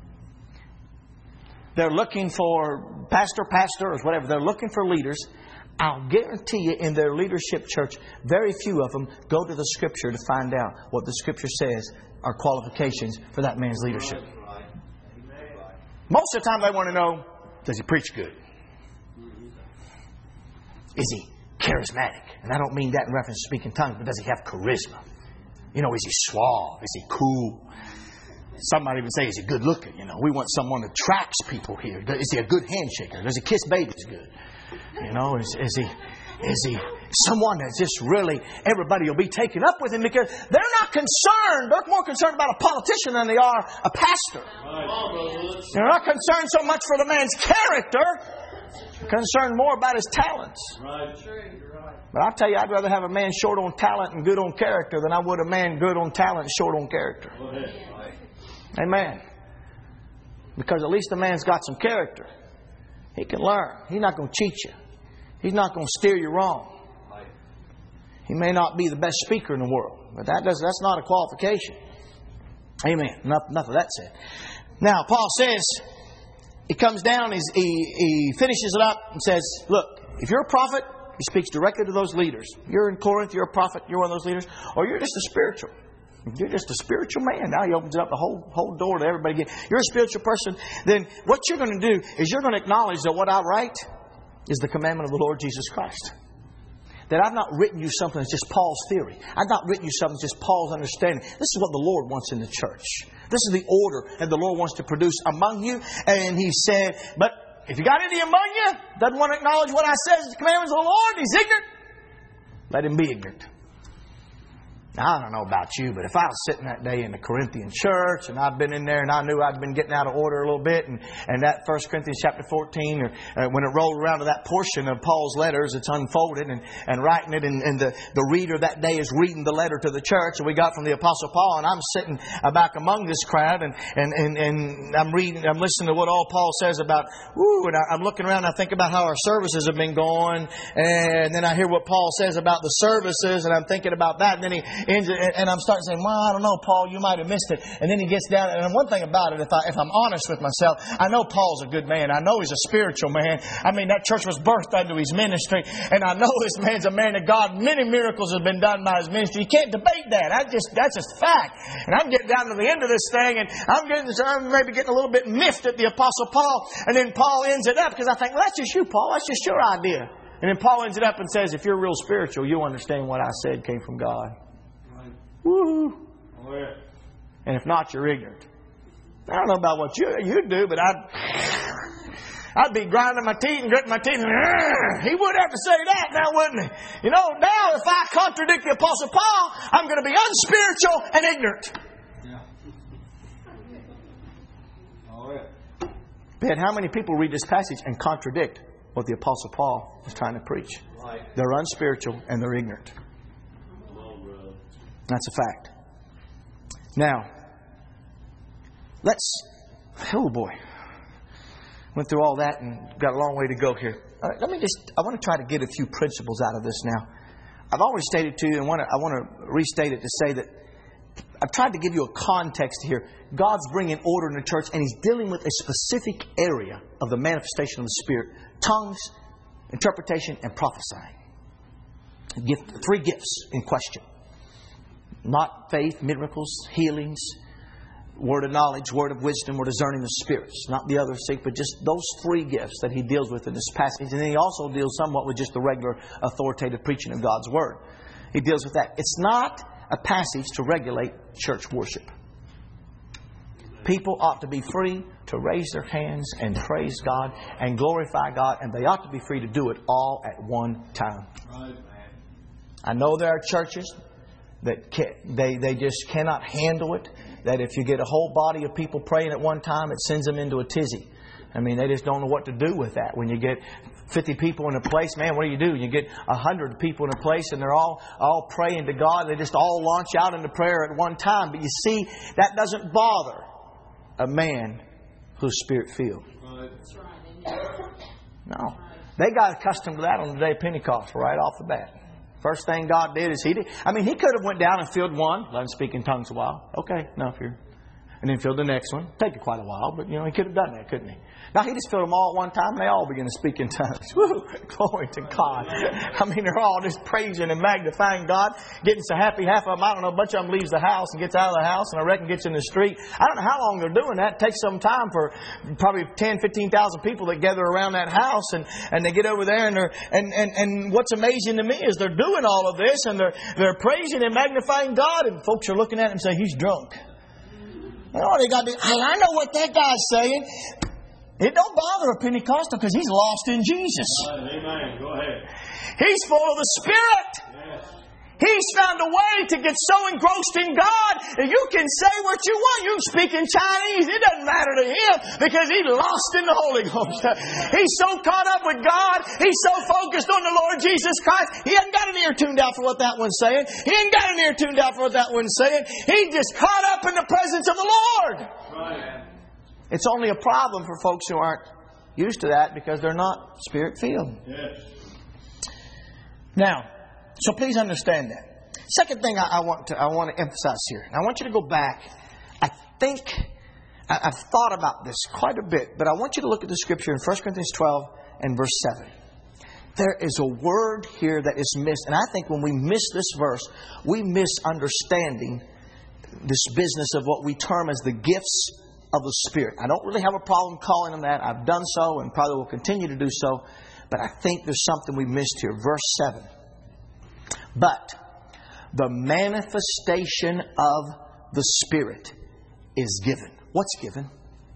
they're looking for pastors, whatever, they're looking for leaders, I'll guarantee you in their leadership church, very few of them go to the Scripture to find out what the Scripture says are qualifications for that man's leadership. Most of the time they want to know, does he preach good? Is he charismatic? And I don't mean that in reference to speaking tongues, but does he have charisma? You know, is he suave? Is he cool? Some might even say, is he good looking? You know, we want someone that attracts people here. Is he a good handshaker? Does he kiss babies good? You know, is he someone that's just really, everybody will be taken up with him because they're not concerned. They're more concerned about a politician than they are a pastor. They're not concerned so much for the man's character. They're concerned more about his talents. But I'll tell you, I'd rather have a man short on talent and good on character than I would a man good on talent and short on character. Amen. Because at least the man's got some character. He can learn. He's not going to cheat you. He's not going to steer you wrong. He may not be the best speaker in the world, but that's not a qualification. Amen. Enough of that said. Now, Paul says, he comes down, he finishes it up and says, look, if you're a prophet, he speaks directly to those leaders. You're in Corinth, you're a prophet, you're one of those leaders, or you're just a spiritual. You're just a spiritual man. Now he opens up the whole door to everybody. You're a spiritual person. Then what you're going to do is you're going to acknowledge that what I write is the commandment of the Lord Jesus Christ. That I've not written you something that's just Paul's theory. I've not written you something that's just Paul's understanding. This is what the Lord wants in the church. This is the order that the Lord wants to produce among you. And He said, but if you got any among you, doesn't want to acknowledge what I said is the commandments of the Lord, he's ignorant, let him be ignorant. Now, I don't know about you, but if I was sitting that day in the Corinthian church and I'd been in there and I knew I'd been getting out of order a little bit and that 1 Corinthians chapter 14, when it rolled around to that portion of Paul's letters, it's unfolded and writing it and the reader that day is reading the letter to the church that we got from the Apostle Paul, and I'm sitting back among this crowd and I'm listening to what all Paul says about, and I'm looking around and I think about how our services have been going, and then I hear what Paul says about the services and I'm thinking about that, and then he ends it, and I'm starting saying, well, I don't know, Paul, you might have missed it. And then he gets down, and one thing about it, if I'm honest with myself, I know Paul's a good man. I know he's a spiritual man. I mean, that church was birthed under his ministry, and I know this man's a man of God. Many miracles have been done by his ministry. You can't debate that. That's just fact. And I'm getting down to the end of this thing, and I'm maybe getting a little bit miffed at the Apostle Paul, and then Paul ends it up because I think, well, that's just you, Paul. That's just your idea. And then Paul ends it up and says, if you're real spiritual, you'll understand what I said came from God. Woo! And if not, you're ignorant. I don't know about what you do, but I'd be grinding my teeth and gritting my teeth. And, he would have to say that now, wouldn't he? You know, now if I contradict the Apostle Paul, I'm going to be unspiritual and ignorant. Yeah. But how many people read this passage and contradict what the Apostle Paul was trying to preach? They're unspiritual and they're ignorant. That's a fact. Now, oh boy. Went through all that and got a long way to go here. All right, I want to try to get a few principles out of this now. I've already stated to you, and I want to restate it to say that I've tried to give you a context here. God's bringing order in the church, and He's dealing with a specific area of the manifestation of the Spirit. Tongues, interpretation, and prophesying. 3 gifts in question. Not faith, miracles, healings, word of knowledge, word of wisdom, or discerning of spirits. Not the other 6, but just those 3 gifts that he deals with in this passage. And then he also deals somewhat with just the regular authoritative preaching of God's Word. He deals with that. It's not a passage to regulate church worship. People ought to be free to raise their hands and praise God and glorify God. And they ought to be free to do it all at one time. Right. I know there are churches that they just cannot handle it. That if you get a whole body of people praying at one time, it sends them into a tizzy. I mean, they just don't know what to do with that. When you get 50 people in a place, man, what do? You get 100 people in a place and they're all praying to God. They just all launch out into prayer at one time. But you see, that doesn't bother a man who's Spirit-filled. No. They got accustomed to that on the day of Pentecost right off the bat. First thing God did is He could have went down and filled one, let him speak in tongues a while. Okay, now if you're... And then filled the next one. Take it quite a while, but He could have done that, couldn't He? Now He just filled them all at one time and they all began to speak in tongues. Woo! Glory to God. I mean, they're all just praising and magnifying God, getting so happy. Half of them, I don't know, a bunch of them leaves the house and gets out of the house and I reckon gets in the street. I don't know how long they're doing that. It takes some time for probably 10,000, 15,000 people that gather around that house and they get over there and what's amazing to me is they're doing all of this and they're praising and magnifying God and folks are looking at him and saying, he's drunk. They got to, I know what that guy's saying. It don't bother a Pentecostal because he's lost in Jesus. Amen. Go ahead. He's full of the Spirit. Yes. He's found a way to get so engrossed in God that you can say what you want. You can speak in Chinese. It doesn't matter to him because he's lost in the Holy Ghost. He's so caught up with God. He's so focused on the Lord Jesus Christ. He hasn't got an ear tuned out for what that one's saying. He ain't got an ear tuned out for what that one's saying. He's just caught up in the presence of the Lord. Right. It's only a problem for folks who aren't used to that because they're not Spirit-filled. Yes. Now, so please understand that. Second thing I want to emphasize here. I want you to go back. I think I've thought about this quite a bit, but I want you to look at the Scripture in 1 Corinthians 12 and verse 7. There is a word here that is missed. And I think when we miss this verse, we miss understanding this business of what we term as the gifts of the Spirit. I don't really have a problem calling them that. I've done so and probably will continue to do so. But I think there's something we missed here. Verse 7. But the manifestation of the Spirit is given. What's given?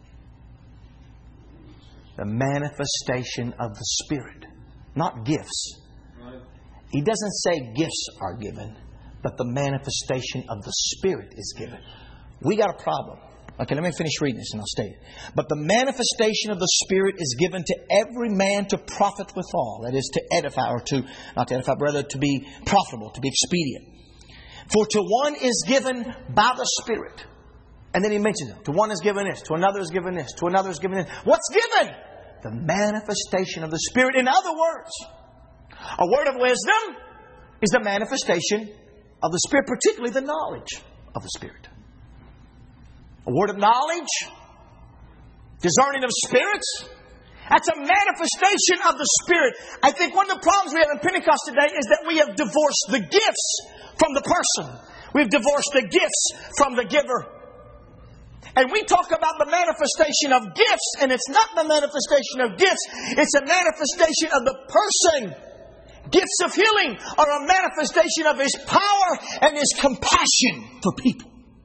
The manifestation of the Spirit. Not gifts. He doesn't say gifts are given, but the manifestation of the Spirit is given. We got a problem. Okay, let me finish reading this and I'll state it. But the manifestation of the Spirit is given to every man to profit withal. That is to edify, or to, not to edify, but rather to be profitable, to be expedient. For to one is given by the Spirit. And then he mentions it. To one is given this, to another is given this, to another is given this. What's given? The manifestation of the Spirit. In other words, a word of wisdom is the manifestation of the Spirit, particularly the knowledge of the Spirit. A word of knowledge, discerning of spirits, that's a manifestation of the Spirit. I think one of the problems we have in Pentecost today is that we have divorced the gifts from the person. We've divorced the gifts from the giver. And we talk about the manifestation of gifts, and it's not the manifestation of gifts, it's a manifestation of the person. Gifts of healing are a manifestation of His power and His compassion for people.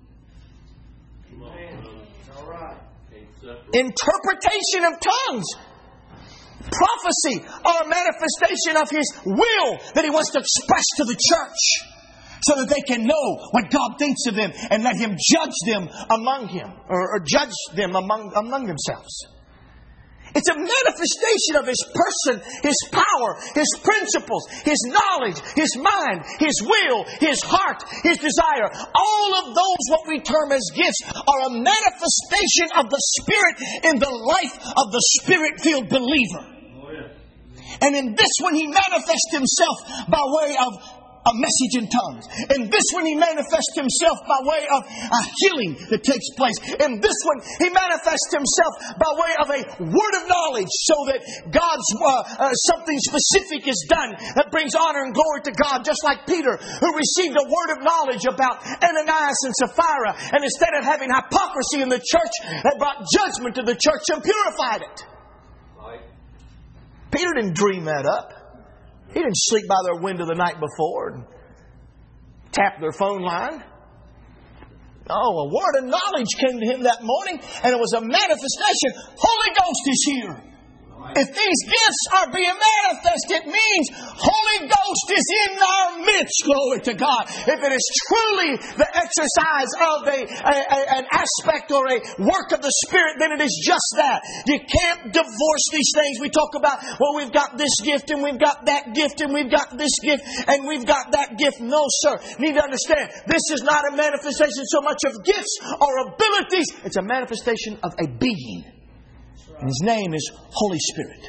Interpretation of tongues, prophecy are a manifestation of His will that He wants to express to the church so that they can know what God thinks of them and let Him judge them among Him or judge them among themselves. It's a manifestation of His person, His power, His principles, His knowledge, His mind, His will, His heart, His desire. All of those, what we term as gifts, are a manifestation of the Spirit in the life of the Spirit-filled believer. Oh, yeah. And in this one, He manifests Himself by way of a message in tongues. In this one, He manifests Himself by way of a healing that takes place. In this one, He manifests Himself by way of a word of knowledge so that God's something specific is done that brings honor and glory to God. Just like Peter, who received a word of knowledge about Ananias and Sapphira. And instead of having hypocrisy in the church, that brought judgment to the church and purified it. Right. Peter didn't dream that up. He didn't sleep by their window the night before and tap their phone line. No, a word of knowledge came to him that morning, and it was a manifestation. Holy Ghost is here. If these gifts are being manifested, it means Holy Ghost is in our midst. Glory to God. If it is truly the exercise of an aspect or a work of the Spirit, then it is just that. You can't divorce these things. We talk about, well, we've got this gift and we've got that gift and we've got this gift and we've got that gift. No, sir. You need to understand, this is not a manifestation so much of gifts or abilities. It's a manifestation of a being. And His name is Holy Spirit.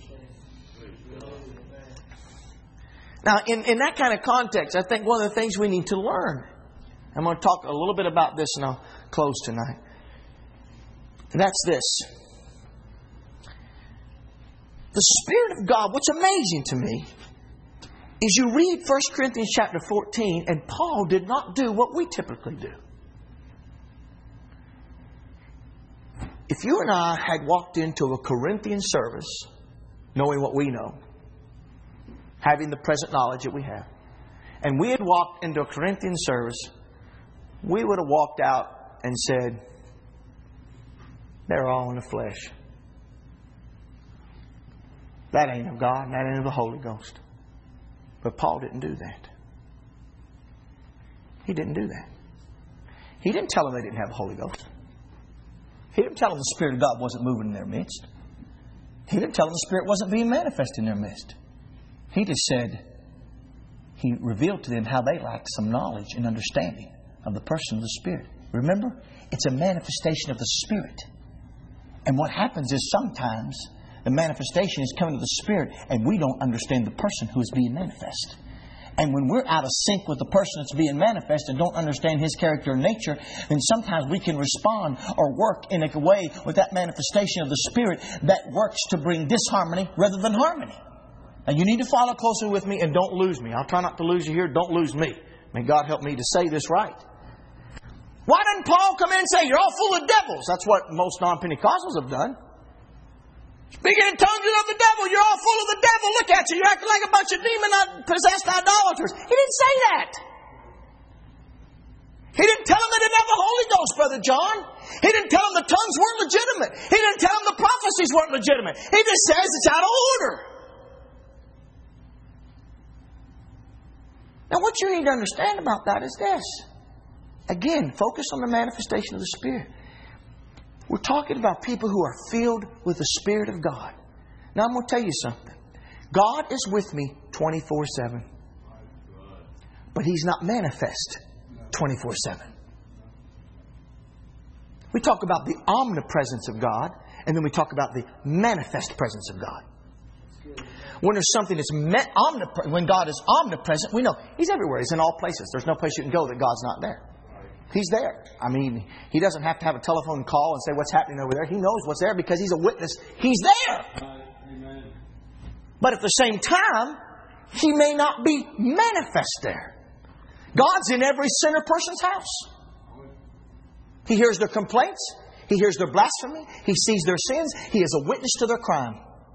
Now, in that kind of context, I think one of the things we need to learn, I'm going to talk a little bit about this and I'll close tonight. And that's this. The Spirit of God, what's amazing to me, is you read 1 Corinthians chapter 14, and Paul did not do what we typically do. If you and I had walked into a Corinthian service, knowing what we know, having the present knowledge that we have, and we had walked into a Corinthian service, we would have walked out and said, they're all in the flesh. That ain't of God, and that ain't of the Holy Ghost. But Paul didn't do that. He didn't do that. He didn't tell them they didn't have the Holy Ghost. He didn't tell them the Spirit of God wasn't moving in their midst. He didn't tell them the Spirit wasn't being manifest in their midst. He just said, He revealed to them how they lacked some knowledge and understanding of the person of the Spirit. Remember, it's a manifestation of the Spirit. And what happens is sometimes the manifestation is coming to the Spirit and we don't understand the person who is being manifest. And when we're out of sync with the person that's being manifest and don't understand his character and nature, then sometimes we can respond or work in a way with that manifestation of the Spirit that works to bring disharmony rather than harmony. And you need to follow closely with me and don't lose me. I'll try not to lose you here. Don't lose me. May God help me to say this right. Why didn't Paul come in and say, you're all full of devils? That's what most non-Pentecostals have done. Speaking in tongues of the devil, you're all full of the devil. Look at you. You're acting like a bunch of demon-possessed idolaters. He didn't say that. He didn't tell them they didn't have the Holy Ghost, Brother John. He didn't tell them the tongues weren't legitimate. He didn't tell them the prophecies weren't legitimate. He just says it's out of order. Now, what you need to understand about that is this. Again, focus on the manifestation of the Spirit. We're talking about people who are filled with the Spirit of God. Now, I'm going to tell you something. God is with me 24/7. But He's not manifest 24/7. We talk about the omnipresence of God, and then we talk about the manifest presence of God. When there's something that's when God is omnipresent, we know He's everywhere. He's in all places. There's no place you can go that God's not there. He's there. I mean, He doesn't have to have a telephone call and say what's happening over there. He knows what's there because He's a witness. He's there. Amen. But at the same time, He may not be manifest there. God's in every sinner person's house. He hears their complaints. He hears their blasphemy. He sees their sins. He is a witness to their crime.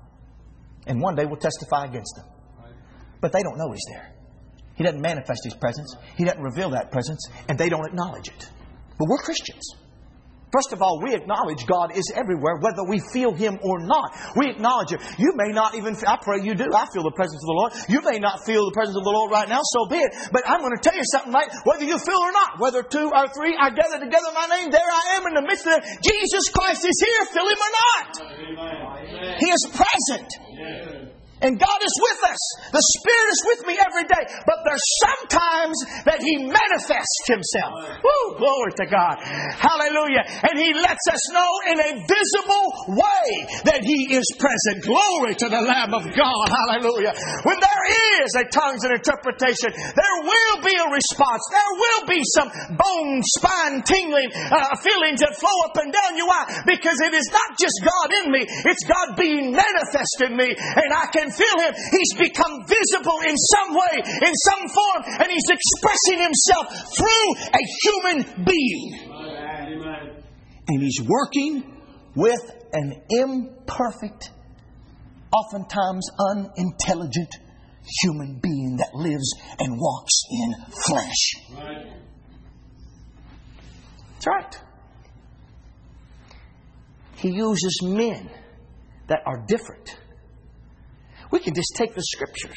And one day will testify against them. But they don't know He's there. He doesn't manifest His presence. He doesn't reveal that presence. And they don't acknowledge it. But we're Christians. First of all, we acknowledge God is everywhere, whether we feel Him or not. We acknowledge it. You may not even, I pray you do. I feel the presence of the Lord. You may not feel the presence of the Lord right now, so be it. But I'm going to tell you something, right? Whether you feel or not, whether two or three are gathered together in my name, there I am in the midst of them. Jesus Christ is here, feel Him or not. Amen. He is present. Yes. And God is with us. The Spirit is with me every day. But there's sometimes that He manifests Himself. Woo! Glory to God. Hallelujah. And He lets us know in a visible way that He is present. Glory to the Lamb of God. Hallelujah. When there is a tongues and interpretation, there will be a response. There will be some bone, spine, tingling feelings that flow up and down you. Why? Because it is not just God in me. It's God being manifest in me. And I can feel Him. He's become visible in some way, in some form, and He's expressing Himself through a human being. Amen. And He's working with an imperfect, oftentimes unintelligent human being that lives and walks in flesh. Right. That's right. He uses men that are different. We can just take the Scriptures.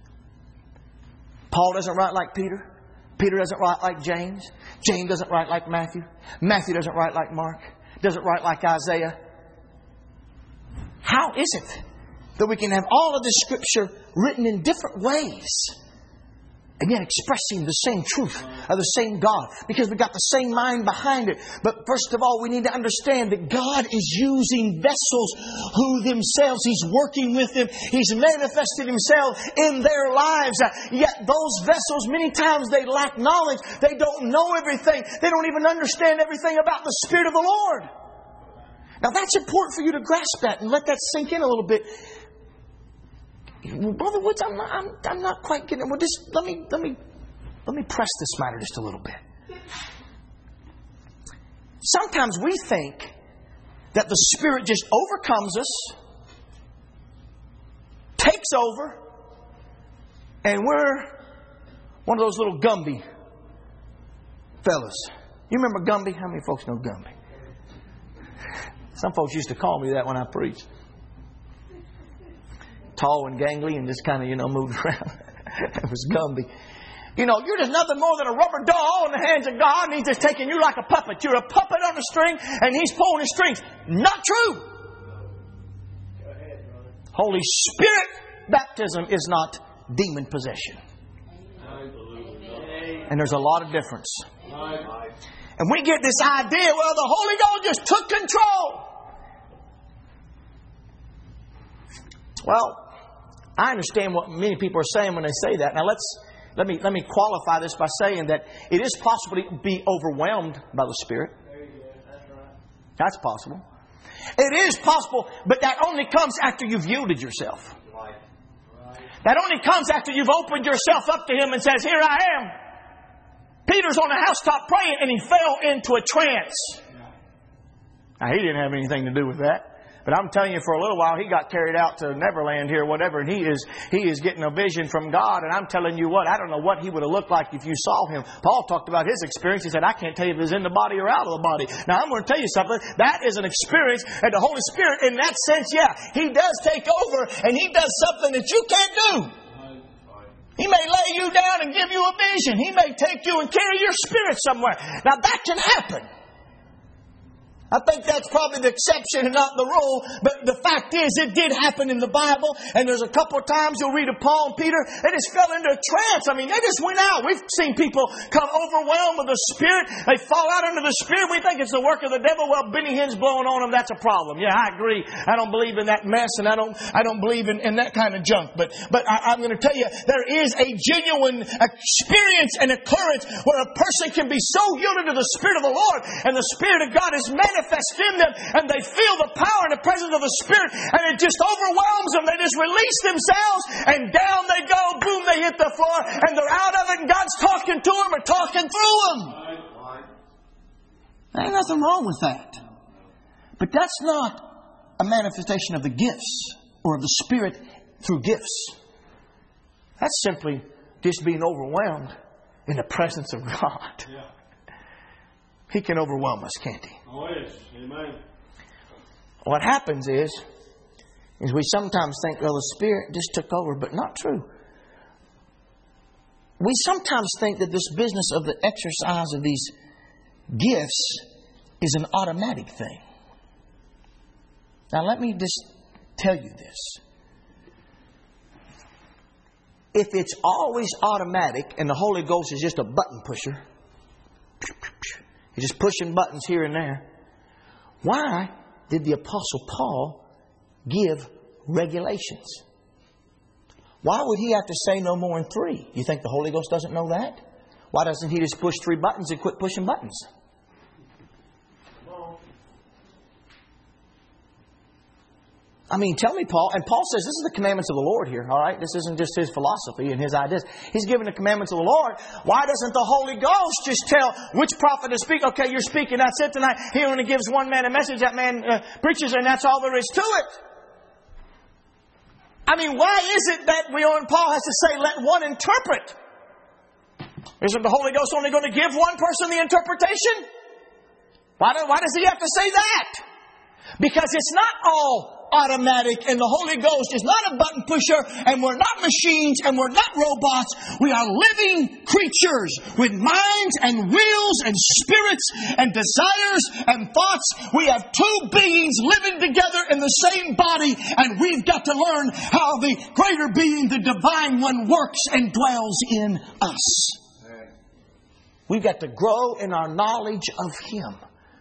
Paul doesn't write like Peter. Peter doesn't write like James. James doesn't write like Matthew. Matthew doesn't write like Mark. Doesn't write like Isaiah. How is it that we can have all of this Scripture written in different ways and yet expressing the same truth of the same God? Because we've got the same mind behind it. But first of all, we need to understand that God is using vessels who themselves, He's working with them. He's manifested Himself in their lives. Yet those vessels, many times they lack knowledge. They don't know everything. They don't even understand everything about the Spirit of the Lord. Now that's important for you to grasp that and let that sink in a little bit. Well, Brother Woods, I'm not quite getting it. Well, just let me press this matter just a little bit. Sometimes we think that the Spirit just overcomes us, takes over, and we're one of those little Gumby fellas. You remember Gumby? How many folks know Gumby? Some folks used to call me that when I preached. Tall and gangly and just kind of, moved around. It was Gumby. You're just nothing more than a rubber doll in the hands of God, and He's just taking you like a puppet. You're a puppet on a string, and He's pulling the strings. Not true. Go ahead, brother. Holy Spirit baptism is not demon possession. And there's a lot of difference. And we get this idea, well, the Holy Ghost just took control. Well, I understand what many people are saying when they say that. Now let me qualify this by saying that it is possible to be overwhelmed by the Spirit. That's right. That's possible. It is possible, but that only comes after you've yielded yourself. Right. That only comes after you've opened yourself up to Him and says, "Here I am." Peter's on the housetop praying and he fell into a trance. Now, he didn't have anything to do with that. But I'm telling you, for a little while, he got carried out to Neverland here, whatever, and he is getting a vision from God. And I'm telling you what, I don't know what he would have looked like if you saw him. Paul talked about his experience. He said, I can't tell you if it's in the body or out of the body. Now, I'm going to tell you something. That is an experience, and the Holy Spirit, in that sense, yeah, He does take over, and He does something that you can't do. He may lay you down and give you a vision. He may take you and carry your spirit somewhere. Now, that can happen. I think that's probably the exception and not the rule. But the fact is, it did happen in the Bible. And there's a couple of times you'll read of Paul and Peter. They just fell into a trance. I mean, they just went out. We've seen people come overwhelmed with the Spirit. They fall out under the Spirit. We think it's the work of the devil. Well, Benny Hinn's blowing on them. That's a problem. Yeah, I agree. I don't believe in that mess. And I don't believe in that kind of junk. But I'm going to tell you, there is a genuine experience and occurrence where a person can be so yielded to the Spirit of the Lord. And the Spirit of God is manifest in them, and they feel the power and the presence of the Spirit, and it just overwhelms them. They just release themselves, and down they go. Boom, they hit the floor, and they're out of it, and God's talking to them or talking through them. There ain't nothing wrong with that. But that's not a manifestation of the gifts or of the Spirit through gifts. That's simply just being overwhelmed in the presence of God. Yeah. He can overwhelm us, can't He? Oh, yes. Amen. What happens is we sometimes think, well, the Spirit just took over, but not true. We sometimes think that this business of the exercise of these gifts is an automatic thing. Now, let me just tell you this. If it's always automatic and the Holy Ghost is just a button pusher, He's just pushing buttons here and there, why did the Apostle Paul give regulations? Why would he have to say no more than 3? You think the Holy Ghost doesn't know that? Why doesn't He just push 3 buttons and quit pushing buttons? I mean, tell me, Paul. And Paul says this is the commandments of the Lord here, all right? This isn't just his philosophy and his ideas. He's giving the commandments of the Lord. Why doesn't the Holy Ghost just tell which prophet to speak? Okay, you're speaking. That's it tonight. He only gives one man a message. That man preaches, and that's all there is to it. I mean, why is it that Paul has to say, let one interpret? Isn't the Holy Ghost only going to give one person the interpretation? Why does he have to say that? Because it's not all automatic, and the Holy Ghost is not a button pusher, and we're not machines, and we're not robots. We are living creatures with minds and wills and spirits and desires and thoughts. We have two beings living together in the same body, and we've got to learn how the greater being, the divine one, works and dwells in us. We've got to grow in our knowledge of Him.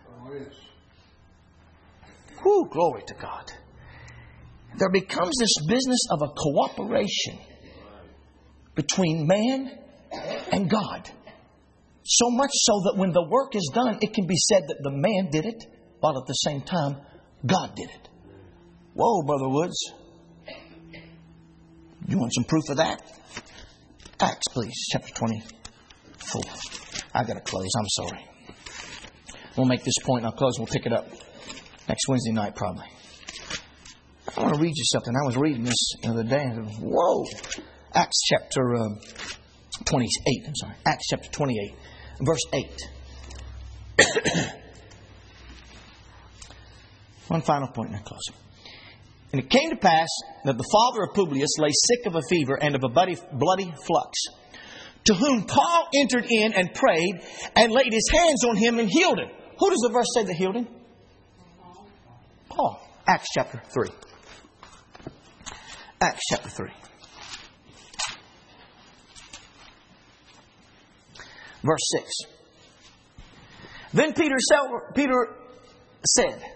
Whew, glory to God. There becomes this business of a cooperation between man and God. So much so that when the work is done, it can be said that the man did it, while at the same time, God did it. Whoa, Brother Woods. You want some proof of that? Acts, please, chapter 24. I've got to close. I'm sorry. We'll make this point and I'll close and we'll pick it up next Wednesday night probably. I want to read you something. I was reading this the other day and I said, whoa. Acts chapter 28. I'm sorry. Acts chapter 28, verse 8. One final point and I'll close. And it came to pass that the father of Publius lay sick of a fever and of a bloody flux, to whom Paul entered in and prayed and laid his hands on him and healed him. Who does the verse say that healed him? Paul. Acts chapter 3. Acts chapter 3. Verse 6. Then Peter said,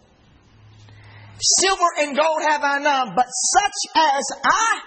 silver and gold have I none, but such as I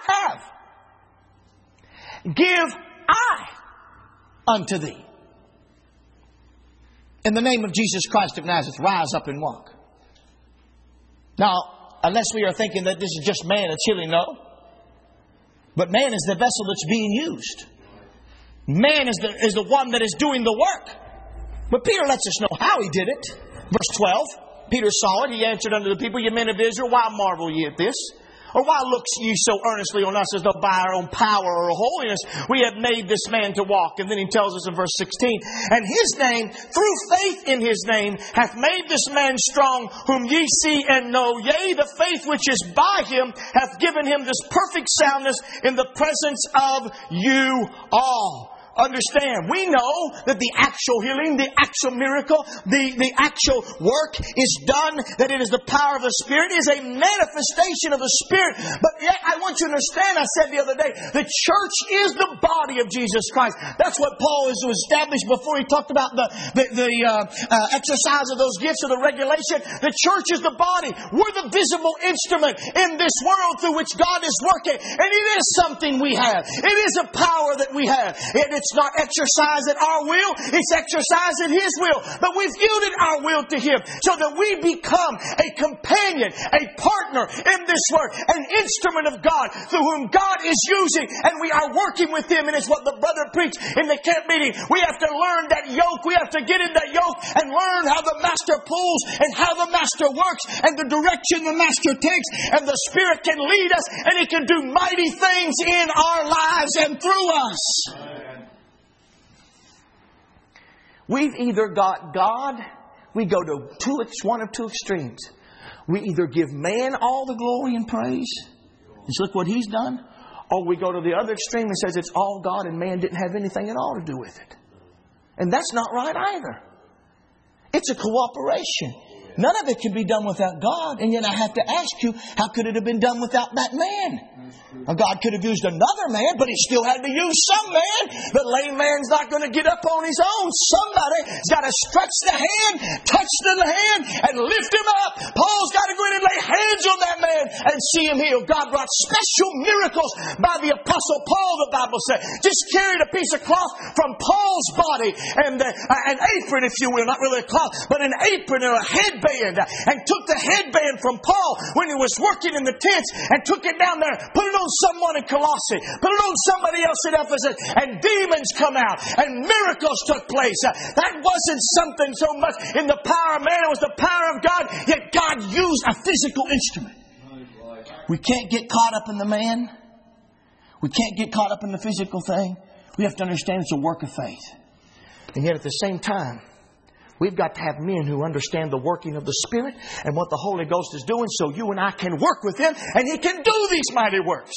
have, give I unto thee. In the name of Jesus Christ of Nazareth, rise up and walk. Now, unless we are thinking that this is just man that's healing, no. But man is the vessel that's being used. Man is the one that is doing the work. But Peter lets us know how he did it. Verse 12. Peter saw it. He answered unto the people, ye men of Israel, why marvel ye at this? Or why look ye so earnestly on us as though by our own power or holiness we have made this man to walk? And then he tells us in verse 16, and his name, through faith in his name, hath made this man strong, whom ye see and know. Yea, the faith which is by him hath given him this perfect soundness in the presence of you all. Understand, we know that the actual healing, the actual miracle, the actual work is done, that it is the power of the Spirit. It is a manifestation of the Spirit. But yet, I want you to understand, I said the other day, the church is the body of Jesus Christ. That's what Paul has established before he talked about the exercise of those gifts of the regulation. The church is the body. We're the visible instrument in this world through which God is working. And it is something we have. It is a power that we have. It's not exercise at our will, it's exercise at His will. But we've yielded our will to Him so that we become a companion, a partner in this work, an instrument of God through whom God is using, and we are working with Him. And it's what the brother preached in the camp meeting. We have to learn that yoke. We have to get in that yoke and learn how the Master pulls and how the Master works and the direction the Master takes. And the Spirit can lead us and He can do mighty things in our lives and through us. We've either got God, we go to one of two extremes. We either give man all the glory and praise, and look what He's done, or we go to the other extreme and says it's all God and man didn't have anything at all to do with it. And that's not right either. It's a cooperation. None of it can be done without God. And yet I have to ask you, how could it have been done without that man? Now, God could have used another man, but He still had to use some man. The lame man's not going to get up on his own. Somebody's got to stretch the hand, touch the hand, and lift him up. Paul's got to go in and lay hands on that man and see him healed. God brought special miracles by the Apostle Paul, the Bible said. Just carried a piece of cloth from Paul's body and an apron, if you will. Not really a cloth, but an apron or a headband. And took the headband from Paul when he was working in the tents and took it down there, put it on someone in Colossae, put it on somebody else in Ephesus, and demons come out and miracles took place. That wasn't something so much in the power of man, it was the power of God, yet God used a physical instrument. We can't get caught up in the man. We can't get caught up in the physical thing. We have to understand it's a work of faith. And yet at the same time, We've got to have men who understand the working of the Spirit and what the Holy Ghost is doing so you and I can work with Him and He can do these mighty works.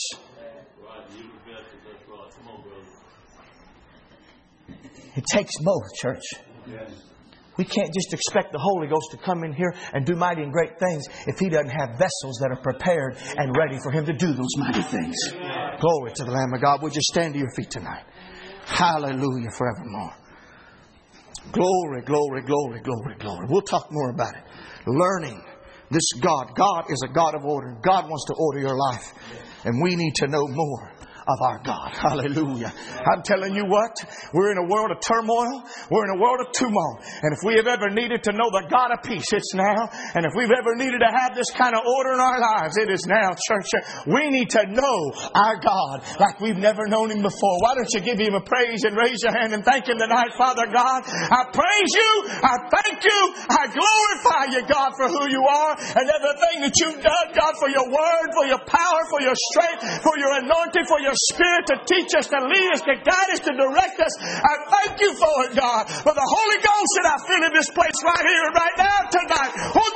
It takes both, church. We can't just expect the Holy Ghost to come in here and do mighty and great things if He doesn't have vessels that are prepared and ready for Him to do those mighty things. Glory to the Lamb of God. Would you stand to your feet tonight? Hallelujah forevermore. Glory, glory, glory, glory, glory. We'll talk more about it. Learning this God. God is a God of order. God wants to order your life. And we need to know more of our God. Hallelujah. I'm telling you what, we're in a world of turmoil. We're in a world of tumult. And if we have ever needed to know the God of peace, it's now. And if we've ever needed to have this kind of order in our lives, it is now, church. We need to know our God like we've never known Him before. Why don't you give Him a praise and raise your hand and thank Him tonight, Father God. I praise You. I thank You. I glorify You, God, for who You are and everything that You've done, God, for Your word, for Your power, for Your strength, for Your anointing, for Your Spirit to teach us, to lead us, to guide us, to direct us. I thank You for it, God. For the Holy Ghost that I feel in this place right here and right now tonight.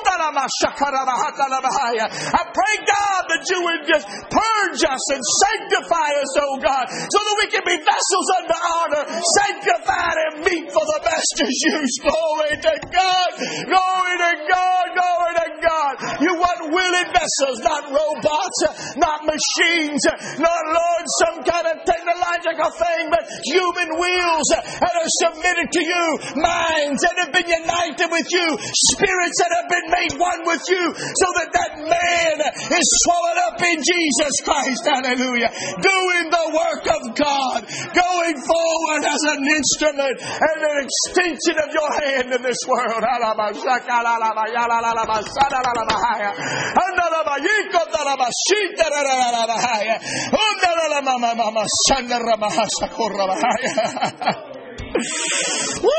I pray, God, that You would just purge us and sanctify us, oh God, so that we can be vessels unto honor, sanctified and meet for the Master's use. Glory to God. Glory to God. Glory to God. You want willing vessels, not robots, not machines, not, Lord, some kind of technological thing, but human wills that are submitted to You, minds that have been united with You, spirits that have been made one with You, so that that man is swallowed up in Jesus Christ. Hallelujah. Doing the work of God, going forward as an instrument and an extension of Your hand in this world. Woo!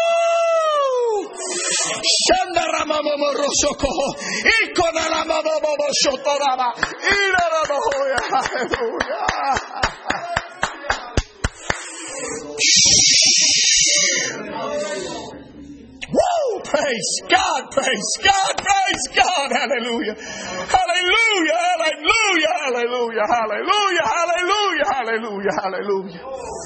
Woo! Praise God, praise God, praise God. Hallelujah. Hallelujah, hallelujah, hallelujah, hallelujah, hallelujah, hallelujah, hallelujah.